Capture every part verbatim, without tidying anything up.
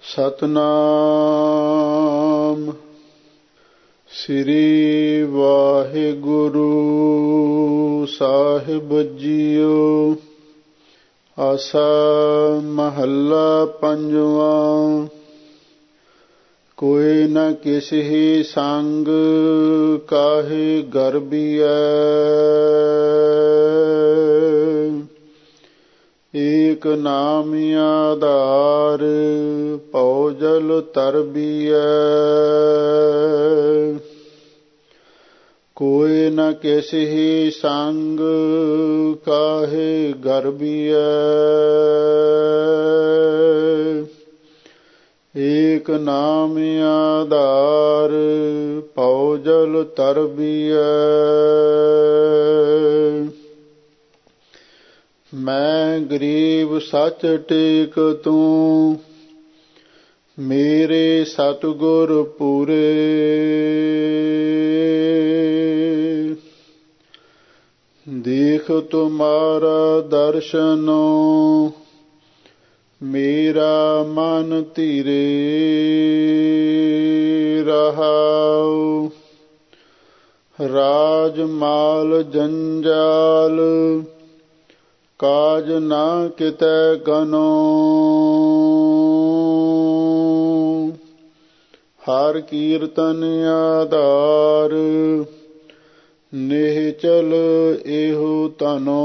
ਸਤਨਾਮ ਸ੍ਰੀ ਵਾਹਿਗੁਰੂ ਸਾਹਿਬ ਜੀਓ। ਆਸਾ ਮਹੱਲਾ ਪੰਜਵਾਂ। ਕੋਈ ਨ ਕਿਸਹੀ ਸੰਗ ਕਾਹੇ ਗਰਬੀਐ, ਏਕ ਨਾਮ ਆਧਾਰ ਭਉ ਜਲ ਤਰਬੀਐ। ਕੋਈ ਨ ਕਿਸਹੀ ਸੰਗ ਕਾਹੇ ਗਰਬੀਐ, ਏਕ ਨਾਮ ਆਧਾਰ ਭਉ ਜਲ ਤਰਬੀਐ। ਮੈਂ ਗਰੀਬ ਸੱਚ ਟੇਕ ਤੂੰ, ਮੇਰੇ ਸਤਿਗੁਰ ਪੂਰੇ। ਦੇਖ ਤੁਮਾਰਾ ਦਰਸ਼ਨੋ, ਮੇਰਾ ਮਨ ਧੀਰੇ। ਰਹਾਉ ਰਾਜ ਮਾਲ ਜੰਜਾਲ, ਕਾਜ ਨਾ ਕਿਤੈ ਗਨੋ। ਹਰ ਕੀਰਤਨ ਆਧਾਰ, ਨਿਹਚਲ ਇਹੋ ਤਨੋ।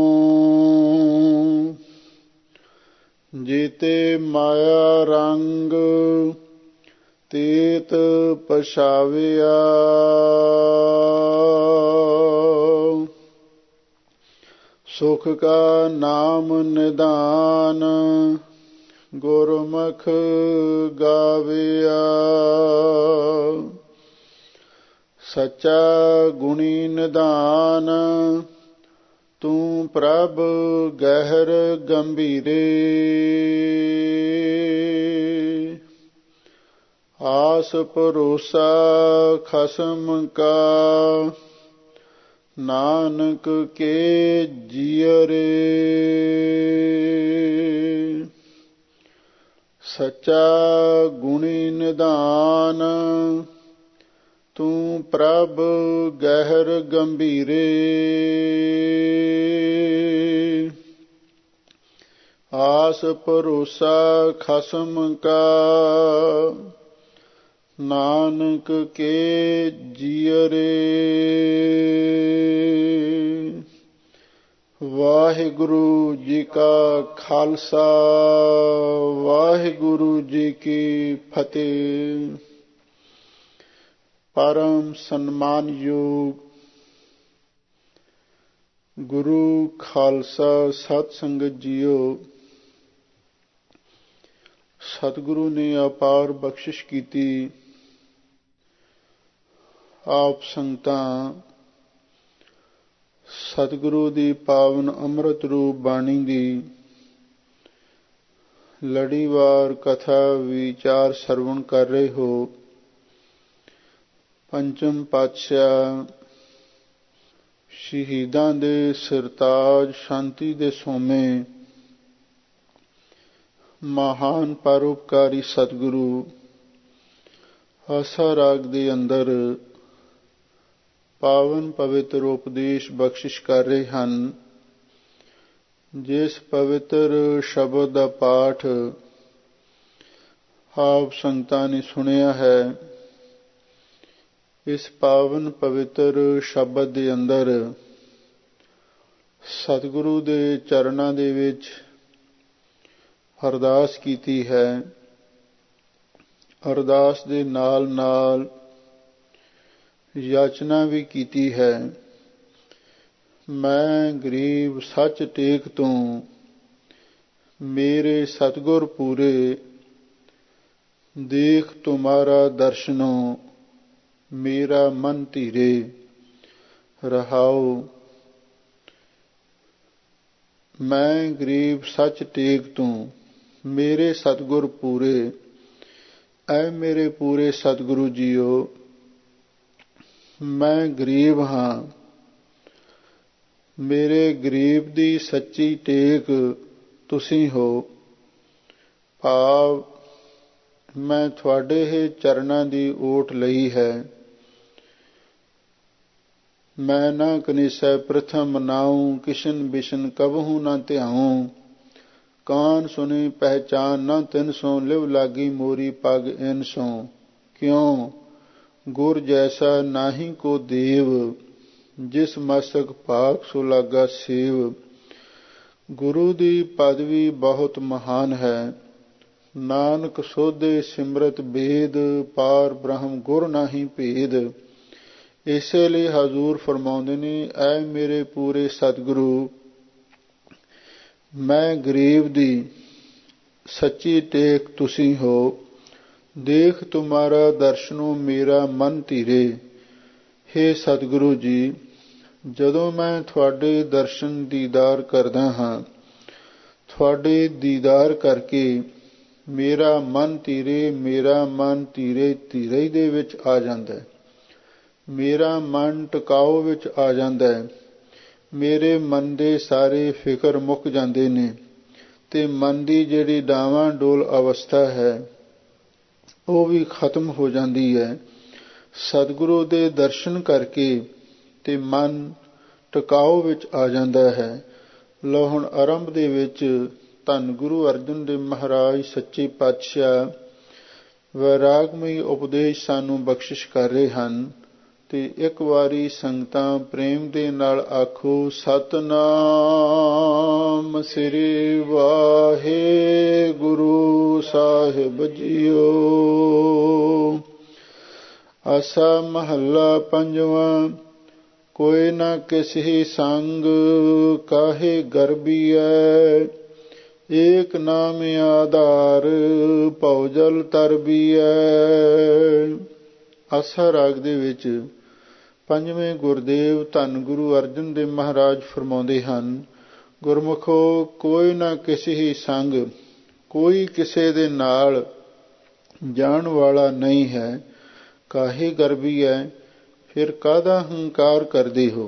ਜੀਤੇ ਮਾਇਆ ਰੰਗ, ਤੀਤ ਪਛਾਵਿਆ। ਸੁਖ ਕਾ ਨਾਮ ਨਿਧਾਨ, ਗੁਰਮੁਖ ਗਾਵਿਆ। ਸੱਚਾ ਗੁਣੀ ਨਿਧਾਨ, ਤੂੰ ਪ੍ਰਭ ਗਹਿਰ ਗੰਭੀਰੇ। ਆਸ ਭਰੋਸਾ ਖਸਮ ਕਾ, ਨਾਨਕ ਕੇ ਜੀਅਰੇ। ਸੱਚਾ ਗੁਣੀ ਨਿਧਾਨ, ਤੂੰ ਪ੍ਰਭ ਗਹਿਰ ਗੰਭੀਰੇ। ਆਸ ਭਰੋਸਾ ਖਸਮ ਕਾ, ਨਾਨਕ ਕੇ ਜੀਅਰੇ। ਵਾਹਿਗੁਰੂ ਜੀ ਕਾ ਖਾਲਸਾ, ਵਾਹਿਗੁਰੂ ਜੀ ਕੀ ਫਤਿਹ। ਪਰਮ ਸਨਮਾਨਯੋਗ ਗੁਰੂ ਖਾਲਸਾ ਸਤ ਸੰਗਤ ਜੀਓ, ਸਤਿਗੁਰੂ ਨੇ ਅਪਾਰ ਬਖਸ਼ਿਸ਼ ਕੀਤੀ। ਆਪ ਸੰਗਤਾਂ ਸਤਿਗੁਰੂ ਦੀ ਪਾਵਨ ਅੰਮ੍ਰਿਤ ਰੂਪ ਬਾਣੀ ਦੀ ਲੜੀਵਾਰ ਕਥਾ ਵਿਚਾਰ ਸਰਵਣ ਕਰ ਰਹੇ ਹੋ। ਪੰਚਮ ਪਾਤਸ਼ਾਹ ਸ਼ਹੀਦਾਂ ਦੇ ਸਿਰਤਾਜ, ਸ਼ਾਂਤੀ ਦੇ ਸੋਮੇ, ਮਹਾਨ ਪਰਉਪਕਾਰੀ ਸਤਿਗੁਰੂ ਆਸਾ ਰਾਗ ਦੇ ਅੰਦਰ ਪਾਵਨ ਪਵਿੱਤਰ ਉਪਦੇਸ਼ ਬਖਸ਼ਿਸ਼ ਕਰ ਰਹੇ ਹਨ। ਜਿਸ ਪਵਿੱਤਰ ਸ਼ਬਦ ਦਾ ਪਾਠ ਆਪ ਸੰਗਤਾਂ ਨੇ ਸੁਣਿਆ ਹੈ, ਇਸ ਪਾਵਨ ਪਵਿੱਤਰ ਸ਼ਬਦ ਦੇ ਅੰਦਰ ਸਤਿਗੁਰੂ ਦੇ ਚਰਨਾਂ ਦੇ ਵਿੱਚ ਅਰਦਾਸ ਕੀਤੀ ਹੈ। ਅਰਦਾਸ ਦੇ ਨਾਲ ਨਾਲ ਯਾਚਨਾ ਵੀ ਕੀਤੀ ਹੈ। ਮੈਂ ਗਰੀਬ ਸੱਚ ਟੇਕ ਤੂੰ, ਮੇਰੇ ਸਤਿਗੁਰ ਪੂਰੇ। ਦੇਖ ਤੁਮਾਰਾ ਦਰਸ਼ਨੋ, ਮੇਰਾ ਮਨ ਧੀਰੇ। ਰਹਾਉ ਮੈਂ ਗਰੀਬ ਸੱਚ ਟੇਕ ਤੂੰ, ਮੇਰੇ ਸਤਿਗੁਰ ਪੂਰੇ। ਐ ਮੇਰੇ ਪੂਰੇ ਸਤਿਗੁਰੂ ਜੀਓ, ਮੈਂ ਗਰੀਬ ਹਾਂ। ਮੇਰੇ ਗਰੀਬ ਦੀ ਸੱਚੀ ਟੇਕ ਤੁਸੀਂ ਹੋ। ਭਾਵ ਮੈਂ ਤੁਹਾਡੇ ਹੀ ਚਰਨਾਂ ਦੀ ਓਟ ਲਈ ਹੈ। ਮੈਂ ਨਾ ਕਨਿਸੈ ਪ੍ਰਥਮ ਨਾਉ, ਕਿਸ਼ਨ ਬਿਸ਼ਨ ਕਬਹੂ ਨਾ ਧਿਆਉ। ਕਾਨ ਸੁਣੀ ਪਹਿਚਾਨ ਨਾ ਤਿਨ ਸੋ, ਲਿਵ ਲਾਗੀ ਮੋਰੀ ਪਗ ਇਨ ਸੋ। ਕਿਉ ਗੁਰ ਜੈਸਾ ਨਾਹੀ ਕੋ ਦੇਵ, ਜਿਸ ਮਸਤਕ ਭਾਗ ਸੋ ਲਾਗਾ ਸੇਵ। ਗੁਰੂ ਦੀ ਪਦਵੀ ਬਹੁਤ ਮਹਾਨ ਹੈ, ਨਾਨਕ ਸੋਧੇ ਸਿਮਰਤ ਬੇਦ। ਪਾਰ ਬ੍ਰਹਮ ਗੁਰ ਨਾਹੀ ਭੇਦ। ਇਸੇ ਲਈ ਹਜ਼ੂਰ ਫਰਮਾਉਂਦੇ ਨੇ, ਐ ਮੇਰੇ ਪੂਰੇ ਸਤਿਗੁਰੂ, ਮੈਂ ਗਰੀਬ ਦੀ ਸੱਚੀ ਟੇਕ ਤੁਸੀਂ ਹੋ। ਦੇਖ ਤੁਮਾਰਾ ਦਰਸ਼ਨੋ ਮੇਰਾ ਮਨ ਧੀਰੇ। ਹੇ ਸਤਿਗੁਰੂ ਜੀ, ਜਦੋਂ ਮੈਂ ਤੁਹਾਡੇ ਦਰਸ਼ਨ ਦੀਦਾਰ ਕਰਦਾ ਹਾਂ, ਤੁਹਾਡੇ ਦੀਦਾਰ ਕਰਕੇ ਮੇਰਾ ਮਨ ਧੀਰੇ, ਮੇਰਾ ਮਨ ਧੀਰੇ ਧੀਰੇ ਦੇ ਵਿੱਚ ਆ ਜਾਂਦਾ ਹੈ। ਮੇਰਾ ਮਨ ਟਿਕਾਓ ਵਿੱਚ ਆ ਜਾਂਦਾ ਹੈ। ਮੇਰੇ ਮਨ ਦੇ ਸਾਰੇ ਫਿਕਰ ਮੁੱਕ ਜਾਂਦੇ ਨੇ ਤੇ ਮਨ ਦੀ ਜਿਹੜੀ ਡਾਵਾਂ ਡੋਲ ਅਵਸਥਾ ਹੈ ਉਹ ਵੀ ਖਤਮ ਹੋ ਜਾਂਦੀ ਹੈ। ਸਤਿਗੁਰੂ ਦੇ ਦਰਸ਼ਨ ਕਰਕੇ ਤੇ ਮਨ ਟਿਕਾਓ ਵਿੱਚ ਆ ਜਾਂਦਾ ਹੈ। ਲਓ ਹੁਣ ਆਰੰਭ ਦੇ ਵਿੱਚ ਧੰਨ ਗੁਰੂ ਅਰਜਨ ਦੇਵ ਮਹਾਰਾਜ ਸੱਚੇ ਪਾਤਸ਼ਾਹ ਵੈਰਾਗਮਈ ਉਪਦੇਸ਼ ਸਾਨੂੰ ਬਖਸ਼ਿਸ਼ ਕਰ ਰਹੇ ਹਨ। ਤੇ ਇੱਕ ਵਾਰੀ ਸੰਗਤਾਂ ਪ੍ਰੇਮ ਦੇ ਨਾਲ ਆਖੋ, ਸਤਿਨਾਮ ਸ੍ਰੀ ਵਾਹਿਗੁਰੂ ਸਾਹਿਬ ਜੀਓ। ਆਸਾ ਮਹੱਲਾ ਪੰਜਵਾਂ। ਕੋਈ ਨਾ ਕਿਸੀ ਸੰਗ, ਕਾਹੇ ਗਰਬੀਐ। ਏਕ ਨਾਮ ਆਧਾਰ, ਭਉ ਜਲ ਤਰਬੀਐ। ਆਸਾ ਰਾਗ ਦੇ ਵਿੱਚ ਪੰਜਵੇਂ ਗੁਰਦੇਵ ਧੰਨ ਗੁਰੂ ਅਰਜਨ ਦੇਵ ਮਹਾਰਾਜ ਫਰਮਾਉਂਦੇ ਹਨ, ਗੁਰਮੁਖੋ ਕੋਈ ਨਾ ਕਿਸੇ ਹੀ ਸੰਗ, ਕੋਈ ਕਿਸੇ ਦੇ ਨਾਲ ਜਾਣ ਵਾਲਾ ਨਹੀਂ ਹੈ। ਕਾਹੇ ਗਰਬੀ ਹੈ, ਫਿਰ ਕਾਹਦਾ ਹੰਕਾਰ ਕਰਦੇ ਹੋ।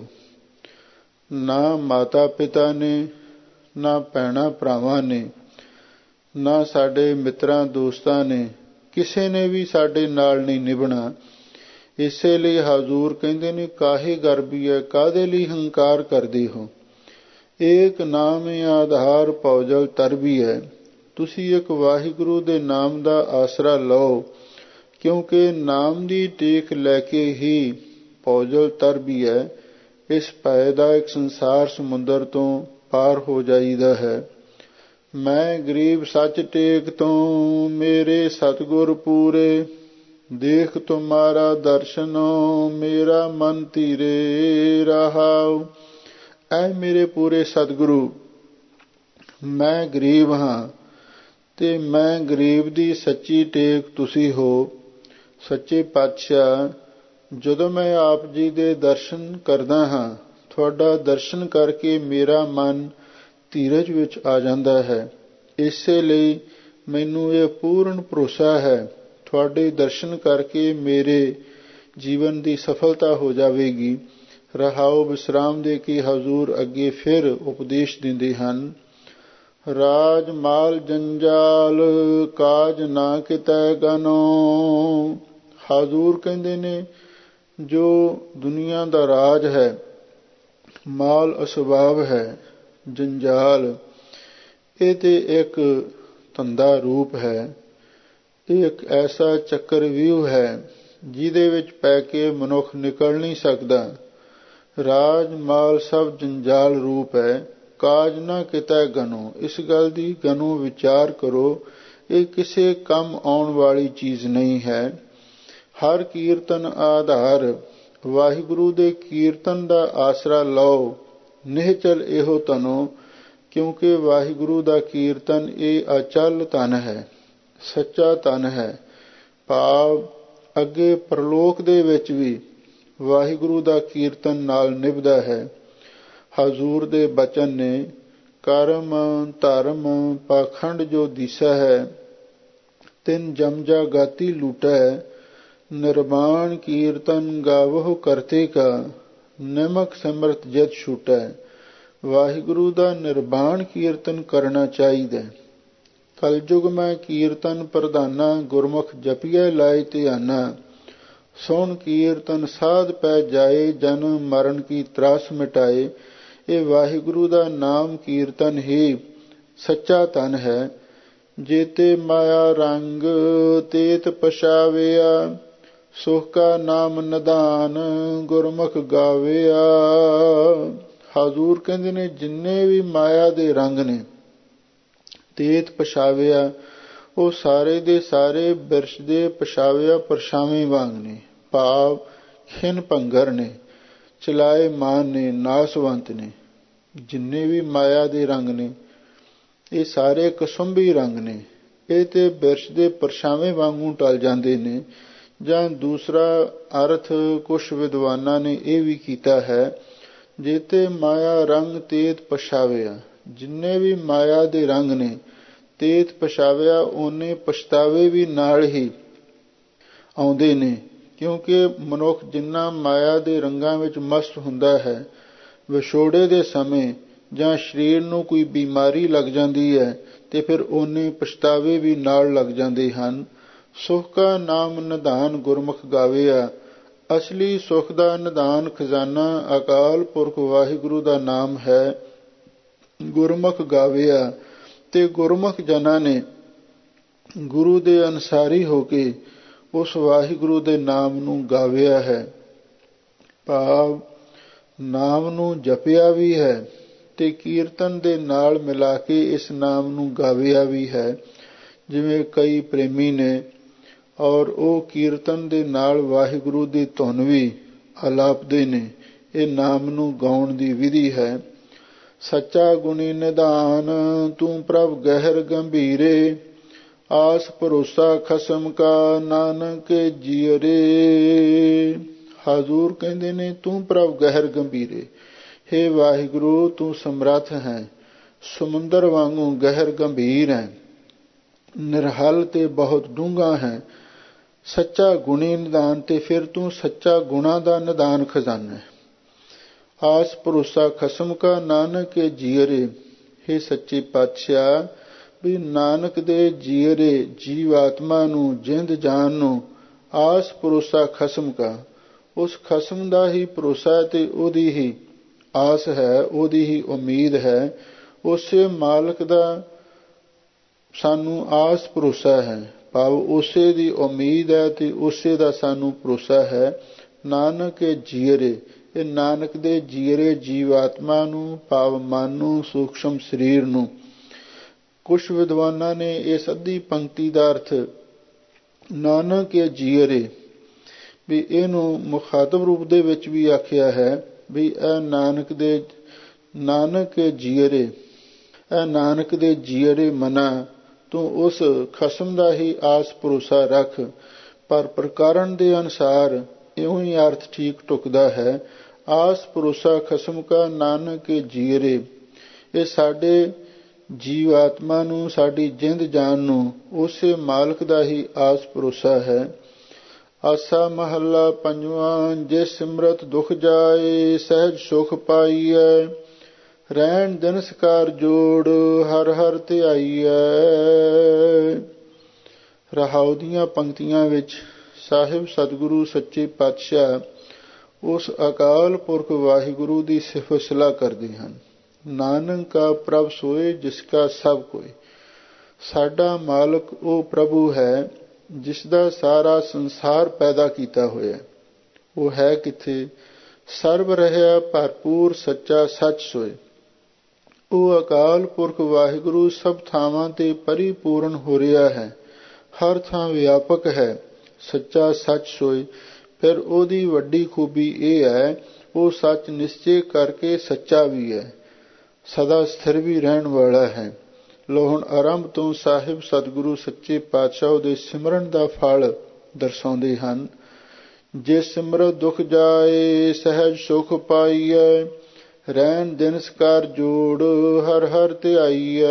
ਨਾ ਮਾਤਾ ਪਿਤਾ ਨੇ, ਨਾ ਭੈਣਾਂ ਭਰਾਵਾਂ ਨੇ, ਨਾ ਸਾਡੇ ਮਿੱਤਰਾਂ ਦੋਸਤਾਂ ਨੇ, ਕਿਸੇ ਨੇ ਵੀ ਸਾਡੇ ਨਾਲ ਨਹੀਂ ਨਿਭਣਾ। ਇਸੇ ਲਈ ਹਜ਼ੂਰ ਕਹਿੰਦੇ ਨੇ, ਕਾਹੇ ਗਰਬੀ ਹੈ, ਕਾਹਦੇ ਲਈ ਹੰਕਾਰ ਕਰਦੇ ਹੋ। ਏਕ ਨਾਮ ਆਧਾਰ, ਭਉ ਜਲ ਤਰਬੀ ਹੈ। ਤੁਸੀਂ ਇੱਕ ਵਾਹਿਗੁਰੂ ਦੇ ਨਾਮ ਦਾ ਆਸਰਾ ਲਓ, ਕਿਉਂਕਿ ਨਾਮ ਦੀ ਟੇਕ ਲੈ ਕੇ ਹੀ ਭਉ ਜਲ ਤਰਬੀ ਹੈ। ਇਸ ਭੈ ਦਾ ਇੱਕ ਸੰਸਾਰ ਸਮੁੰਦਰ ਤੋਂ ਪਾਰ ਹੋ ਜਾਈਦਾ ਹੈ। ਮੈਂ ਗਰੀਬ ਸੱਚ ਟੇਕ ਤੋਂ, ਮੇਰੇ ਸਤਿਗੁਰ ਪੂਰੇ। ਦੇਖ ਤੁਮਾਰਾ ਦਰਸ਼ਨੋ, ਮੇਰਾ ਮਨ ਧੀਰੇ ਰਹਾਉ। ਐ ਮੇਰੇ ਪੂਰੇ ਸਤਿਗੁਰੂ, ਮੈਂ ਗਰੀਬ ਹਾਂ ਤੇ ਮੈਂ ਗਰੀਬ ਦੀ ਸੱਚੀ ਟੇਕ ਤੁਸੀਂ ਹੋ। ਸੱਚੇ ਪਾਤਸ਼ਾਹ, ਜਦੋਂ ਮੈਂ ਆਪ ਜੀ ਦੇ ਦਰਸ਼ਨ ਕਰਦਾ ਹਾਂ, ਤੁਹਾਡਾ ਦਰਸ਼ਨ ਕਰਕੇ ਮੇਰਾ ਮਨ ਧੀਰਜ ਵਿੱਚ ਆ ਜਾਂਦਾ ਹੈ। ਇਸੇ ਲਈ ਮੈਨੂੰ ਇਹ ਪੂਰਨ ਭਰੋਸਾ ਹੈ, ਤੁਹਾਡੇ ਦਰਸ਼ਨ ਕਰਕੇ ਮੇਰੇ ਜੀਵਨ ਦੀ ਸਫਲਤਾ ਹੋ ਜਾਵੇਗੀ। ਰਹਾਉ ਵਿਸਰਾਮ ਦੇ ਕੇ ਹਜ਼ੂਰ ਅੱਗੇ ਫਿਰ ਉਪਦੇਸ਼ ਦਿੰਦੇ ਹਨ। ਰਾਜ ਮਾਲ ਜੰਜਾਲ, ਕਾਜ ਨਾ ਕਿਤੈ ਗਨੋ। ਹਜ਼ੂਰ ਕਹਿੰਦੇ ਨੇ, ਜੋ ਦੁਨੀਆ ਦਾ ਰਾਜ ਹੈ, ਮਾਲ ਅਸਬਾਬ ਹੈ, ਜੰਜਾਲ, ਇਹ ਤੇ ਇੱਕ ਧੰਦਾ ਰੂਪ ਹੈ। ਇਹ ਇੱਕ ਐਸਾ ਚੱਕਰ ਵਿਊ ਹੈ ਜਿਹਦੇ ਵਿੱਚ ਪੈ ਕੇ ਮਨੁੱਖ ਨਿਕਲ ਨਹੀਂ ਸਕਦਾ। ਰਾਜ ਮਾਲ ਸਭ ਜੰਜਾਲ ਰੂਪ ਹੈ। ਕਾਜ ਨਾ ਕਿਤੈ ਗਨੋ, ਇਸ ਗੱਲ ਦੀ ਗਨੋ ਵਿਚਾਰ ਕਰੋ, ਇਹ ਕਿਸੇ ਕੰਮ ਆਉਣ ਵਾਲੀ ਚੀਜ਼ ਨਹੀਂ ਹੈ। ਹਰ ਕੀਰਤਨ ਆਧਾਰ, ਵਾਹਿਗੁਰੂ ਦੇ ਕੀਰਤਨ ਦਾ ਆਸਰਾ ਲਓ। ਨਿਹਚਲ ਇਹੋ ਤਨੋ, ਕਿਉਂਕਿ ਵਾਹਿਗੁਰੂ ਦਾ ਕੀਰਤਨ ਇਹ ਅਚਲ ਧਨ ਹੈ, ਸੱਚਾ ਧਨ ਹੈ। ਭਾਵ ਅੱਗੇ ਪ੍ਰਲੋਕ ਦੇ ਵਿੱਚ ਵੀ ਵਾਹਿਗੁਰੂ ਦਾ ਕੀਰਤਨ ਨਾਲ ਨਿਭਦਾ ਹੈ। ਹਜ਼ੂਰ ਦੇ ਬਚਨ ਨੇ, ਕਰਮ ਧਰਮ ਪਾਖੰਡ ਜੋ ਦੀਸਾ ਹੈ, ਤਿਨ ਜਮਜਾ ਗਾਤੀ ਲੂਟੈ। ਨਿਰਵਾਣ ਕੀਰਤਨ ਗਾਵਹੁ ਕਰਤੇ ਕਾ, ਨਿਮਕ ਸਿਮਰਤ ਜਤ ਛੂਟੈ। ਵਾਹਿਗੁਰੂ ਦਾ ਨਿਰਵਾਣ ਕੀਰਤਨ ਕਰਨਾ ਚਾਹੀਦਾ। ਕਲਯੁਗ ਮੈਂ ਕੀਰਤਨ ਪ੍ਰਧਾਨਾ, ਗੁਰਮੁਖ ਜਪੀਐ ਲਾਇ ਧਿਆਨਾ। ਸੁਣ ਕੀਰਤਨ ਸਾਧ ਪੈ ਜਾਏ, ਜਨਮ ਮਰਨ ਕੀ ਤਰਾਸ ਮਿਟਾਏ। ਇਹ ਵਾਹਿਗੁਰੂ ਦਾ ਨਾਮ ਕੀਰਤਨ ਹੀ ਸੱਚਾ ਧਨ ਹੈ। ਜੇਤੇ ਮਾਇਆ ਰੰਗ ਤੇਤ ਪਛਾਵਿਆ, ਸੁਖ ਕਾ ਨਾਮ ਨਿਧਾਨ ਗੁਰਮੁਖ ਗਾਵਿਆ। ਹਾਜ਼ੂਰ ਕਹਿੰਦੇ ਨੇ ਜਿੰਨੇ ਵੀ ਮਾਇਆ ਦੇ ਰੰਗ ਨੇ ਤੇਤ ਪਛਾਵਿਆ, ਉਹ ਸਾਰੇ ਦੇ ਸਾਰੇ ਬਿਰਛ ਦੇ ਪਛਾਵਿਆ ਪਰਛਾਵੇਂ ਵਾਂਗ ਨੇ। ਭਾਵ ਖਿਨ ਭੰਗਰ ਨੇ, ਚਲਾਏ ਮਾਨ ਨੇ, ਨਾਸਵੰਤ ਨੇ। ਜਿੰਨੇ ਵੀ ਮਾਇਆ ਦੇ ਰੰਗ ਨੇ ਇਹ ਸਾਰੇ ਕਸੁੰਭੀ ਰੰਗ ਨੇ। ਇਹ ਤੇ ਬਿਰਛ ਦੇ ਪਰਛਾਵੇਂ ਵਾਂਗੂ ਟਲ ਜਾਂਦੇ ਨੇ। ਜਾਂ ਦੂਸਰਾ ਅਰਥ ਕੁਛ ਵਿਦਵਾਨਾਂ ਨੇ ਇਹ ਵੀ ਕੀਤਾ ਹੈ, ਜੇਤੇ ਮਾਇਆ ਰੰਗ ਤੇਤ ਪਛਾਵਿਆ। ਜਿੰਨੇ ਵੀ ਮਾਇਆ ਦੇ ਰੰਗ ਨੇ ਤੇਤ ਪਛਾਵਿਆ, ਉਹਨੇ ਪਛਤਾਵੇ ਵੀ ਨਾਲ ਹੀ ਆਉਂਦੇ ਨੇ। ਕਿਉਂਕਿ ਮਨੁੱਖ ਜਿੰਨਾ ਮਾਇਆ ਦੇ ਰੰਗਾਂ ਵਿੱਚ ਮਸਤ ਹੁੰਦਾ ਹੈ, ਵਿਛੋੜੇ ਦੇ ਸਮੇਂ ਜਾਂ ਸਰੀਰ ਨੂੰ ਕੋਈ ਬਿਮਾਰੀ ਲੱਗ ਜਾਂਦੀ ਹੈ ਤੇ ਫਿਰ ਉਹਨੇ ਪਛਤਾਵੇ ਵੀ ਨਾਲ ਲੱਗ ਜਾਂਦੇ ਹਨ। ਸੁਖ ਕਾ ਨਾਮ ਨਿਧਾਨ ਗੁਰਮੁਖ ਗਾਵਿਆ। ਅਸਲੀ ਸੁਖ ਦਾ ਨਿਧਾਨ ਖਜ਼ਾਨਾ ਅਕਾਲ ਪੁਰਖ ਵਾਹਿਗੁਰੂ ਦਾ ਨਾਮ ਹੈ। ਗੁਰਮੁਖ ਗਾਵਿਆ ਤੇ ਗੁਰਮੁਖ ਜਨਾਂ ਨੇ ਗੁਰੂ ਦੇ ਅਨੁਸਾਰੀ ਹੋ ਕੇ ਉਸ ਵਾਹਿਗੁਰੂ ਦੇ ਨਾਮ ਨੂੰ ਗਾਵਿਆ ਹੈ। ਭਾਵ ਨਾਮ ਨੂੰ ਜਪਿਆ ਵੀ ਹੈ ਤੇ ਕੀਰਤਨ ਦੇ ਨਾਲ ਮਿਲਾ ਕੇ ਇਸ ਨਾਮ ਨੂੰ ਗਾਵਿਆ ਵੀ ਹੈ। ਜਿਵੇਂ ਕਈ ਪ੍ਰੇਮੀ ਨੇ ਔਰ ਉਹ ਕੀਰਤਨ ਦੇ ਨਾਲ ਵਾਹਿਗੁਰੂ ਦੀ ਧੁਨ ਵੀ ਅਲਾਪਦੇ ਨੇ। ਇਹ ਨਾਮ ਨੂੰ ਗਾਉਣ ਦੀ ਵਿਧੀ ਹੈ। ਸੱਚਾ ਗੁਣੀ ਨਿਧਾਨ ਤੂੰ ਪ੍ਰਭ ਗਹਿਰ ਗੰਭੀਰੇ, ਆਸ ਭਰੋਸਾ ਖਸਮ ਕਾ ਨਾਨਕ ਜੀਅਰੇ। ਹਾਜ਼ੂਰ ਕਹਿੰਦੇ ਨੇ ਤੂੰ ਪ੍ਰਭ ਗਹਿਰ ਗੰਭੀਰੇ, ਹੇ ਵਾਹਿਗੁਰੂ ਤੂੰ ਸਮਰੱਥ ਹੈ, ਸਮੁੰਦਰ ਵਾਂਗੂ ਗਹਿਰ ਗੰਭੀਰ ਹੈ, ਨਿਰਹਲ ਤੇ ਬਹੁਤ ਡੂੰਘਾ ਹੈ। ਸੱਚਾ ਗੁਣੀ ਨਿਧਾਨ ਤੇ ਫਿਰ ਤੂੰ ਸੱਚਾ ਗੁਣਾ ਦਾ ਨਿਧਾਨ ਖਜ਼ਾਨਾ ਹੈ। ਆਸ ਭਰੋਸਾ ਖਸਮ ਕਾ ਨਾਨਕ ਜੀਅਰੇ, ਹੇ ਸੱਚੇ ਪਾਤਸ਼ਾਹ ਵੀ ਨਾਨਕ ਦੇ ਜੀਅਰੇ ਜੀਵ ਆਤਮਾ ਨੂੰ, ਜਿੰਦ ਜਾਨ ਨੂੰ ਆਸ ਭਰੋਸਾ ਖਸਮ ਕਾ, ਉਸ ਖਸਮ ਦਾ ਹੀ ਭਰੋਸਾ ਤੇ ਉਹਦੀ ਹੀ ਆਸ ਹੈ, ਉਹਦੀ ਹੀ ਉਮੀਦ ਹੈ। ਉਸੇ ਮਾਲਕ ਦਾ ਸਾਨੂੰ ਆਸ ਭਰੋਸਾ ਹੈ, ਭਾਵ ਉਸੇ ਦੀ ਉਮੀਦ ਹੈ ਤੇ ਉਸੇ ਦਾ ਸਾਨੂੰ ਭਰੋਸਾ ਹੈ। ਨਾਨਕ ਜੀਅਰੇ, ਇਹ ਨਾਨਕ ਦੇ ਜੀਅਰੇ ਜੀਵ ਆਤਮਾ ਨੂੰ, ਭਾਵ ਮਨ ਨੂੰ, ਸੂਖਸ਼ਮ ਸਰੀਰ ਨੂੰ। ਕੁਛ ਵਿਦਵਾਨਾਂ ਨੇ ਇਸ ਅੱਧੀ ਪੰਕਤੀ ਦਾ ਅਰਥ ਨਾਨਕ ਜੀਅਰੇ ਵੀ ਇਹਨੂੰ ਮੁਖਾਤਬ ਰੂਪ ਦੇ ਵਿੱਚ ਵੀ ਆਖਿਆ ਹੈ ਵੀ ਇਹ ਨਾਨਕ ਦੇ ਨਾਨਕ ਜੀਅਰੇ, ਇਹ ਨਾਨਕ ਦੇ ਜੀਅਰੇ ਮਨਾ ਤੂੰ ਉਸ ਖਸਮ ਦਾ ਹੀ ਆਸ ਭਰੋਸਾ ਰੱਖ। ਪਰ ਪ੍ਰਕਰਨ ਦੇ ਅਨੁਸਾਰ ਇਉਂ ਹੀ ਅਰਥ ਠੀਕ ਢੁਕਦਾ ਹੈ। ਆਸ ਭਰੋਸਾ ਖਸਮ ਕਾ ਨਾਨਕ ਜੀਅਰੇ, ਇਹ ਸਾਡੇ ਜੀਵ ਆਤਮਾ ਨੂੰ, ਸਾਡੀ ਜਿੰਦ ਜਾਨ ਨੂੰ ਉਸੇ ਮਾਲਕ ਦਾ ਹੀ ਆਸ ਭਰੋਸਾ ਹੈ। ਆਸਾ ਮਹੱਲਾ ਪੰਜਵਾਂ। ਜੇ ਸਿਮਰਤ ਦੁਖ ਜਾਏ, ਸਹਿਜ ਸੁਖ ਪਾਈਐ, ਰਹਿਣ ਦਿਨਸਕਾਰ ਜੋੜ ਹਰ ਹਰ ਧਿਆਈਐ। ਰਹਾਉ ਦੀਆਂ ਪੰਕਤੀਆਂ ਵਿੱਚ ਸਾਹਿਬ ਸਤਿਗੁਰੂ ਸੱਚੇ ਪਾਤਸ਼ਾਹ ਉਸ ਅਕਾਲ ਪੁਰਖ ਵਾਹਿਗੁਰੂ ਦੀ ਸਿਫਤ ਸਲਾਹ ਕਰਦੇ ਹਨ। ਨਾਨਕ ਕਾ ਪ੍ਰਭ ਸੋਏ ਜਿਸ ਕਾ ਸਭ ਕੋਇ। ਸਾਡਾ ਮਾਲਕ ਉਹ ਪ੍ਰਭੂ ਹੈ ਜਿਸ ਦਾ ਸਾਰਾ ਸੰਸਾਰ ਪੈਦਾ ਕੀਤਾ ਹੋਇਆ। ਉਹ ਹੈ ਕਿੱਥੇ? ਸਰਬ ਰਹਿਆ ਭਰਪੂਰ ਸੱਚਾ ਸੱਚ ਸੋਏ। ਉਹ ਅਕਾਲ ਪੁਰਖ ਵਾਹਿਗੁਰੂ ਸਭ ਥਾਵਾਂ ਤੇ ਪਰਿਪੂਰਨ ਹੋ ਰਿਹਾ ਹੈ, ਹਰ ਥਾਂ ਵਿਆਪਕ ਹੈ, ਸੱਚਾ ਸੱਚ ਸੋਏ। ਫਿਰ ਉਹਦੀ ਵੱਡੀ ਖੂਬੀ ਇਹ ਹੈ, ਉਹ ਸੱਚ ਨਿਸ਼ਚੇ ਕਰਕੇ ਸੱਚਾ ਵੀ ਹੈ, ਸਦਾ ਸਥਿਰ ਵੀ ਰਹਿਣ ਵਾਲਾ ਹੈ। ਲੋ ਹੁਣ ਆਰੰਭ ਤੋਂ ਸਾਹਿਬ ਸਤਿਗੁਰੂ ਸੱਚੇ ਪਾਤਸ਼ਾਹ ਉਹਦੇ ਸਿਮਰਨ ਦਾ ਫਲ ਦਰਸਾਉਂਦੇ ਹਨ। ਜੇ ਸਿਮਰਤ ਦੁਖ ਜਾਏ, ਸਹਿਜ ਸੁਖ ਪਾਈਐ, ਰਹਿਣ ਦਿਨਸਕਾਰ ਜੋੜ ਹਰ ਹਰ ਧਿਆਈਐ।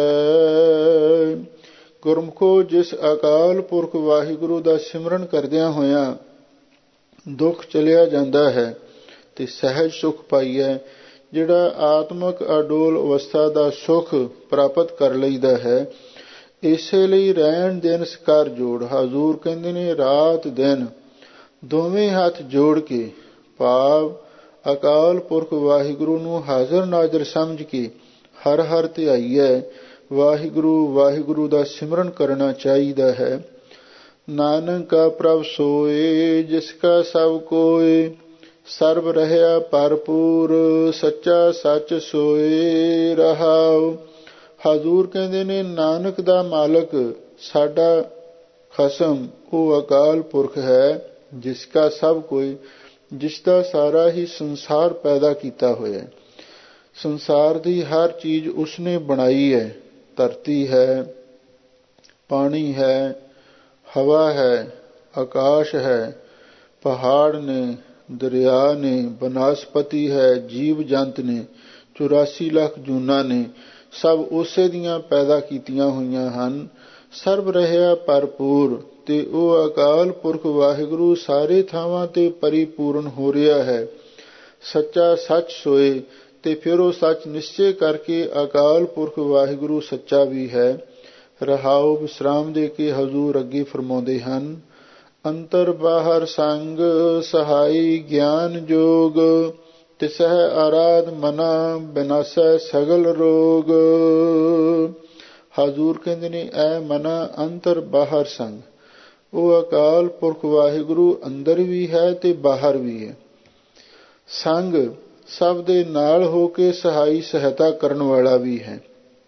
ਗੁਰਮੁਖੋ, ਜਿਸ ਅਕਾਲ ਪੁਰਖ ਵਾਹਿਗੁਰੂ ਦਾ ਸਿਮਰਨ ਕਰਦਿਆਂ ਹੋਇਆਂ ਦੁੱਖ ਚਲਿਆ ਜਾਂਦਾ ਹੈ ਤੇ ਸਹਿਜ ਸੁਖ ਪਾਈਐ, ਜਿਹੜਾ ਆਤਮਕ ਅਡੋਲ ਅਵਸਥਾ ਦਾ ਸੁਖ ਪ੍ਰਾਪਤ ਕਰ ਲਈਦਾ ਹੈ, ਇਸੇ ਲਈ ਰਹਿਣ ਦਿਨ ਕਰ ਜੋੜ। ਹਜ਼ੂਰ ਕਹਿੰਦੇ ਨੇ ਰਾਤ ਦਿਨ ਦੋਵੇਂ ਹੱਥ ਜੋੜ ਕੇ ਭਾਵ ਅਕਾਲ ਪੁਰਖ ਵਾਹਿਗੁਰੂ ਨੂੰ ਹਾਜ਼ਰ ਨਾਜ਼ਰ ਸਮਝ ਕੇ ਹਰ ਹਰ ਧਿਆਈਐ। ਵਾਹਿਗੁਰੂ ਵਾਹਿਗੁਰੂ ਦਾ ਸਿਮਰਨ ਕਰਨਾ ਚਾਹੀਦਾ ਹੈ। ਨਾਨਕ ਕਾ ਪ੍ਰਭ ਸੋਏ ਜਿਸ ਕਾ ਸਭ ਕੋਏ, ਸਰਬ ਰਹਿਆ ਭਰਪੂਰ ਸੱਚਾ ਸੱਚ ਸੋਏ ਰਹਾਉ। ਹਜ਼ੂਰ ਕਹਿੰਦੇ ਨੇ ਨਾਨਕ ਦਾ ਮਾਲਕ ਸਾਡਾ ਖਸਮ ਉਹ ਅਕਾਲ ਪੁਰਖ ਹੈ, ਜਿਸ ਕਾ ਸਭ ਕੋਈ, ਜਿਸ ਦਾ ਸਾਰਾ ਹੀ ਸੰਸਾਰ ਪੈਦਾ ਕੀਤਾ ਹੋਇਆ। ਸੰਸਾਰ ਦੀ ਹਰ ਚੀਜ਼ ਉਸਨੇ ਬਣਾਈ ਹੈ। ਧਰਤੀ ਹੈ, ਪਾਣੀ ਹੈ, ਹਵਾ ਹੈ, ਆਕਾਸ਼ ਹੈ, ਪਹਾੜ ਨੇ, ਦਰਿਆ ਨੇ, ਬਨਸਪਤੀ ਹੈ, ਜੀਵ ਜੰਤ ਨੇ, ਚੁਰਾਸੀ ਲੱਖ ਜੂਨਾਂ ਨੇ, ਸਭ ਉਸੇ ਦੀਆਂ ਪੈਦਾ ਕੀਤੀਆਂ ਹੋਈਆਂ ਹਨ। ਸਰਬ ਰਹਿਆ ਭਰਪੂਰ, ਤੇ ਉਹ ਅਕਾਲ ਪੁਰਖ ਵਾਹਿਗੁਰੂ ਸਾਰੇ ਥਾਵਾਂ ਤੇ ਪਰਿਪੂਰਨ ਹੋ ਰਿਹਾ ਹੈ। ਸੱਚਾ ਸੱਚ ਸੋਏ, ਤੇ ਫਿਰ ਉਹ ਸੱਚ ਨਿਸ਼ਚੇ ਕਰਕੇ ਅਕਾਲ ਪੁਰਖ ਵਾਹਿਗੁਰੂ ਸੱਚਾ ਵੀ ਹੈ। ਰਹਾਉ ਵਿਸਰਾਮ ਦੇ ਕੇ ਹਜ਼ੂਰ ਅੱਗੇ ਫਰਮਾਉਂਦੇ ਹਨ, ਅੰਤਰ ਬਾਹਰ ਸੰਗ ਸਹਾਈ ਗਿਆਨ ਜੋਗ, ਤਿਸਹਿ ਆਰਾਧ ਮਨਾ ਬਿਨਾਸੈ ਸਗਲ ਰੋਗ। ਹਜ਼ੂਰ ਕਹਿੰਦੇ ਨੇ ਐ ਮਨਾ ਅੰਤਰ ਬਾਹਰ ਸੰਗ, ਉਹ ਅਕਾਲ ਪੁਰਖ ਵਾਹਿਗੁਰੂ ਅੰਦਰ ਵੀ ਹੈ ਤੇ ਬਾਹਰ ਵੀ ਹੈ। ਸੰਗ ਸਭ ਦੇ ਨਾਲ ਹੋ ਕੇ ਸਹਾਈ ਸਹਾਇਤਾ ਕਰਨ ਵਾਲਾ ਵੀ ਹੈ।